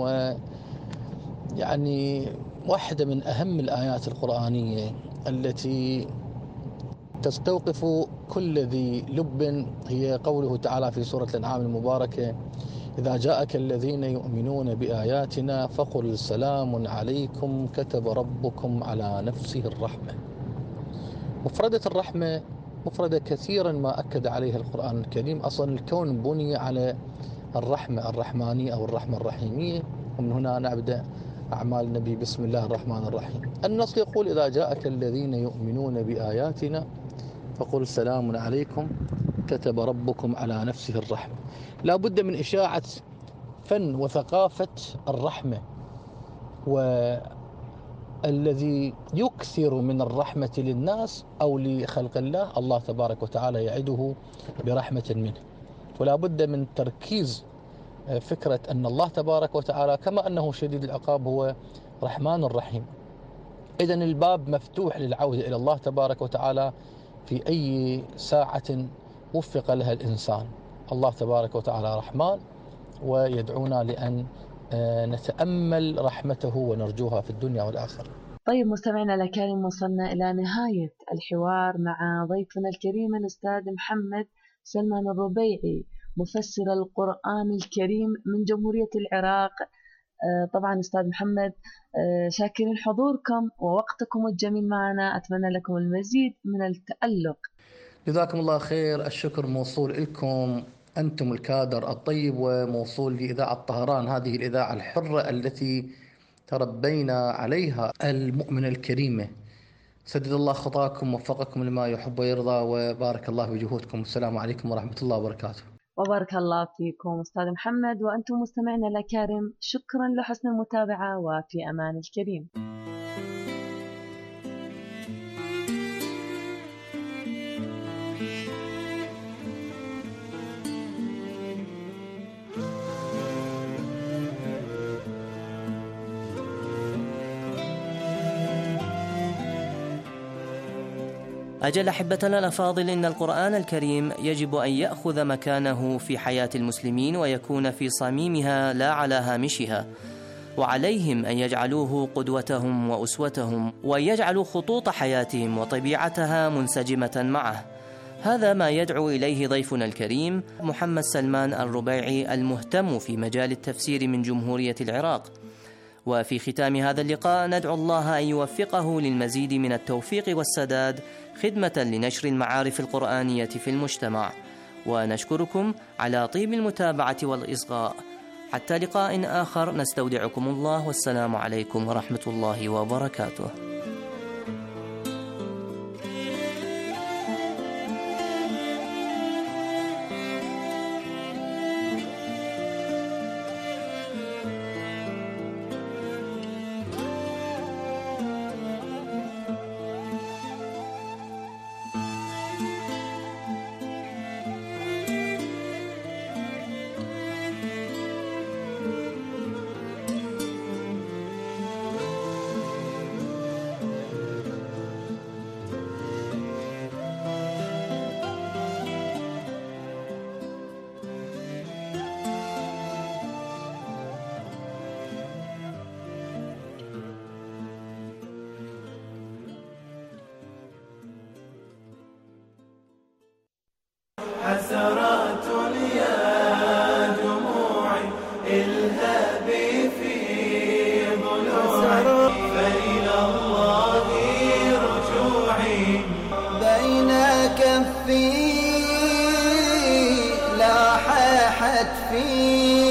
ويعني واحدة من أهم الآيات القرآنية التي تستوقف كل ذي لب هي قوله تعالى في سورة الأنعام المباركة: إذا جاءك الذين يؤمنون بآياتنا فقل سلام عليكم كتب ربكم على نفسه الرحمة. مفردة الرحمة مفردة كثيرا ما أكد عليها القرآن الكريم. أصلا الكون بني على الرحمة الرحمانية أو الرحمة الرحيمية، ومن هنا نبدأ أعمال النبي بسم الله الرحمن الرحيم. النص يقول: إذا جاءك الذين يؤمنون بآياتنا فقل سلام عليكم كتب ربكم على نفسه الرحمة. لا بد من إشاعة فن وثقافة الرحمة، والذي يكثر من الرحمة للناس أو لخلق الله تبارك وتعالى يعده برحمة منه. ولا بد من تركيز فكرة أن الله تبارك وتعالى كما أنه شديد العقاب هو رحمن رحيم. إذن الباب مفتوح للعودة إلى الله تبارك وتعالى في أي ساعة وفق لها الإنسان. الله تبارك وتعالى رحمن ويدعونا لأن نتأمل رحمته ونرجوها في الدنيا والآخرة. طيب مستمعينا الكريم، وصلنا إلى نهاية الحوار مع ضيفنا الكريم الأستاذ محمد سلمان الربيعي، مفسر القرآن الكريم من جمهورية العراق. طبعا أستاذ محمد، شاكرين حضوركم ووقتكم الجميل معنا، أتمنى لكم المزيد من التألق. جزاكم الله خير. الشكر موصول لكم أنتم الكادر الطيب، وموصول لإذاعة طهران، هذه الإذاعة الحرة التي تربينا عليها المؤمنة الكريمة. سدد الله خطاكم ووفقكم لما يحب ويرضى، وبارك الله بجهودكم. السلام عليكم ورحمة الله وبركاته. وبارك الله فيكم أستاذ محمد. وأنتم مستمعينا الأكارم، شكرا لحسن المتابعة، وفي أمان الكريم. أجل أحبتنا الأفاضل، إن القرآن الكريم يجب أن يأخذ مكانه في حياة المسلمين ويكون في صميمها لا على هامشها، وعليهم أن يجعلوه قدوتهم وأسوتهم، وأن يجعلوا خطوط حياتهم وطبيعتها منسجمة معه. هذا ما يدعو إليه ضيفنا الكريم محمد سلمان الربيعي، المهتم في مجال التفسير من جمهورية العراق. وفي ختام هذا اللقاء ندعو الله أن يوفقه للمزيد من التوفيق والسداد خدمة لنشر المعارف القرآنية في المجتمع. ونشكركم على طيب المتابعة والإصغاء. حتى لقاء آخر، نستودعكم الله، والسلام عليكم ورحمة الله وبركاته. حسرات يا دموعي الهابي في ضلوعي فإلى الله رجوعي بين كفي لاح حتفي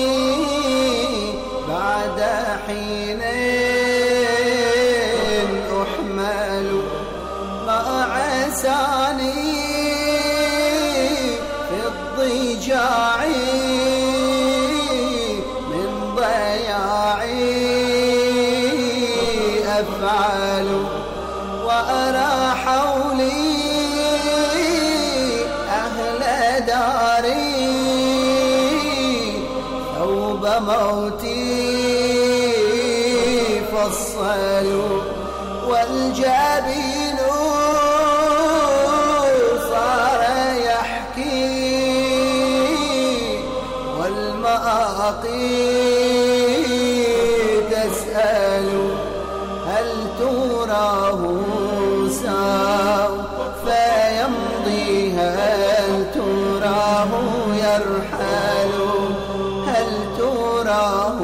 بعد حين أحمل ما عساني في الضجاع من ضياعي أفعل وأرى حولي أهل داري ثوب موتي فصلوا والجبين صار يحكي والمآقي تسأل هل تراه سوف يمضي هل تراه يرحل هل تراه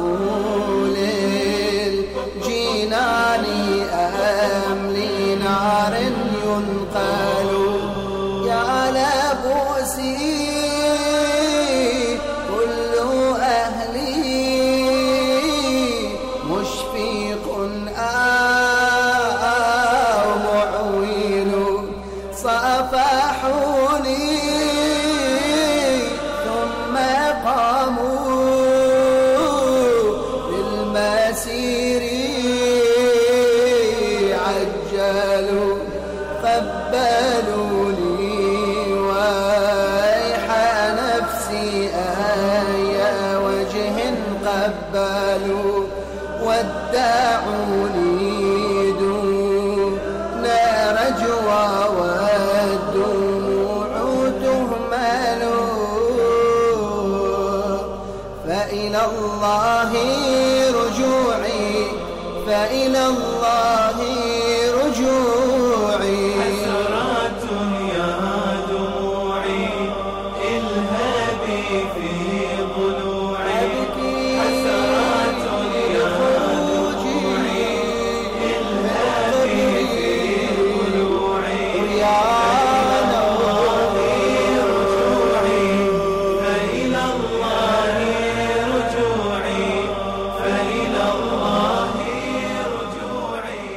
للجنان أم لنار ينقل يا لبوسي كل أهلي مشفق أو معويل صافحوني ثم قاموا بالمسير عجلوا قبلوني ويح نفسي أي وجه قبلوا ودعوني دون رجوى والدموع تهمل فإلى الله رجوعي فإلى الله رجوعي حسرات يا دموعي الهابي في ضلوعي حسرات يا دموعي الهابي في ضلوعي يا الله رجوعي فإلى الله رجوعي فإلى الله رجوعي.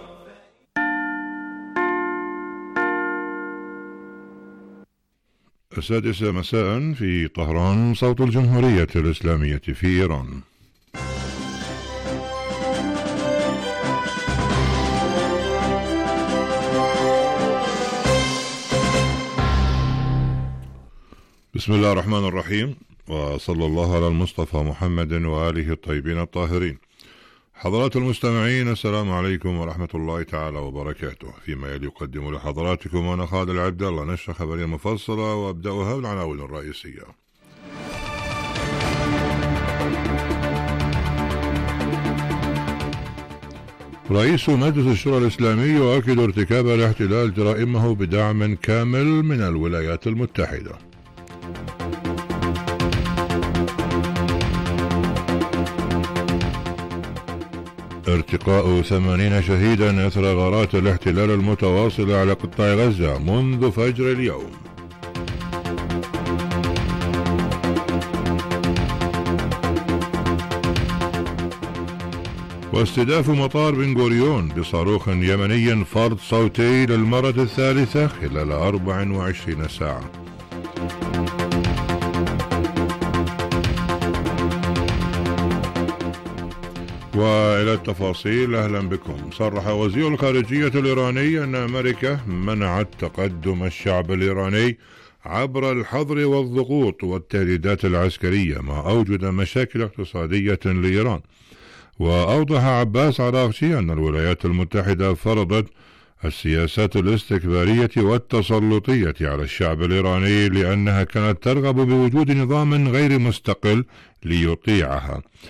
السادسة مساء في طهران، صوت الجمهورية الإسلامية في إيران. بسم الله الرحمن الرحيم، وصلى الله على المصطفى محمد وآله الطيبين الطاهرين. حضرات المستمعين، السلام عليكم ورحمة الله تعالى وبركاته. فيما يلي يقدم لحضراتكم أنا خالد العبد الله نشرة خبرية مفصلة، وأبدأها بالعناوين الرئيسية. رئيس مجلس الشورى الإسلامي يؤكد ارتكاب الاحتلال جرائمه بدعم كامل من الولايات المتحدة. ارتقاء 80 شهيدا أثر غارات الاحتلال المتواصلة على قطاع غزة منذ فجر اليوم. واستهداف مطار بن غوريون بصاروخ يمني فرض صوتي للمرة الثالثة خلال 24 ساعة. وإلى التفاصيل، أهلا بكم. صرح وزير الخارجية الإيراني أن أمريكا منعت تقدم الشعب الإيراني عبر الحظر والضغوط والتهديدات العسكرية، ما أوجد مشاكل اقتصادية لإيران. وأوضح عباس عراقچي أن الولايات المتحدة فرضت السياسات الاستكبارية والتسلطية على الشعب الإيراني لأنها كانت ترغب بوجود نظام غير مستقل ليطيعها،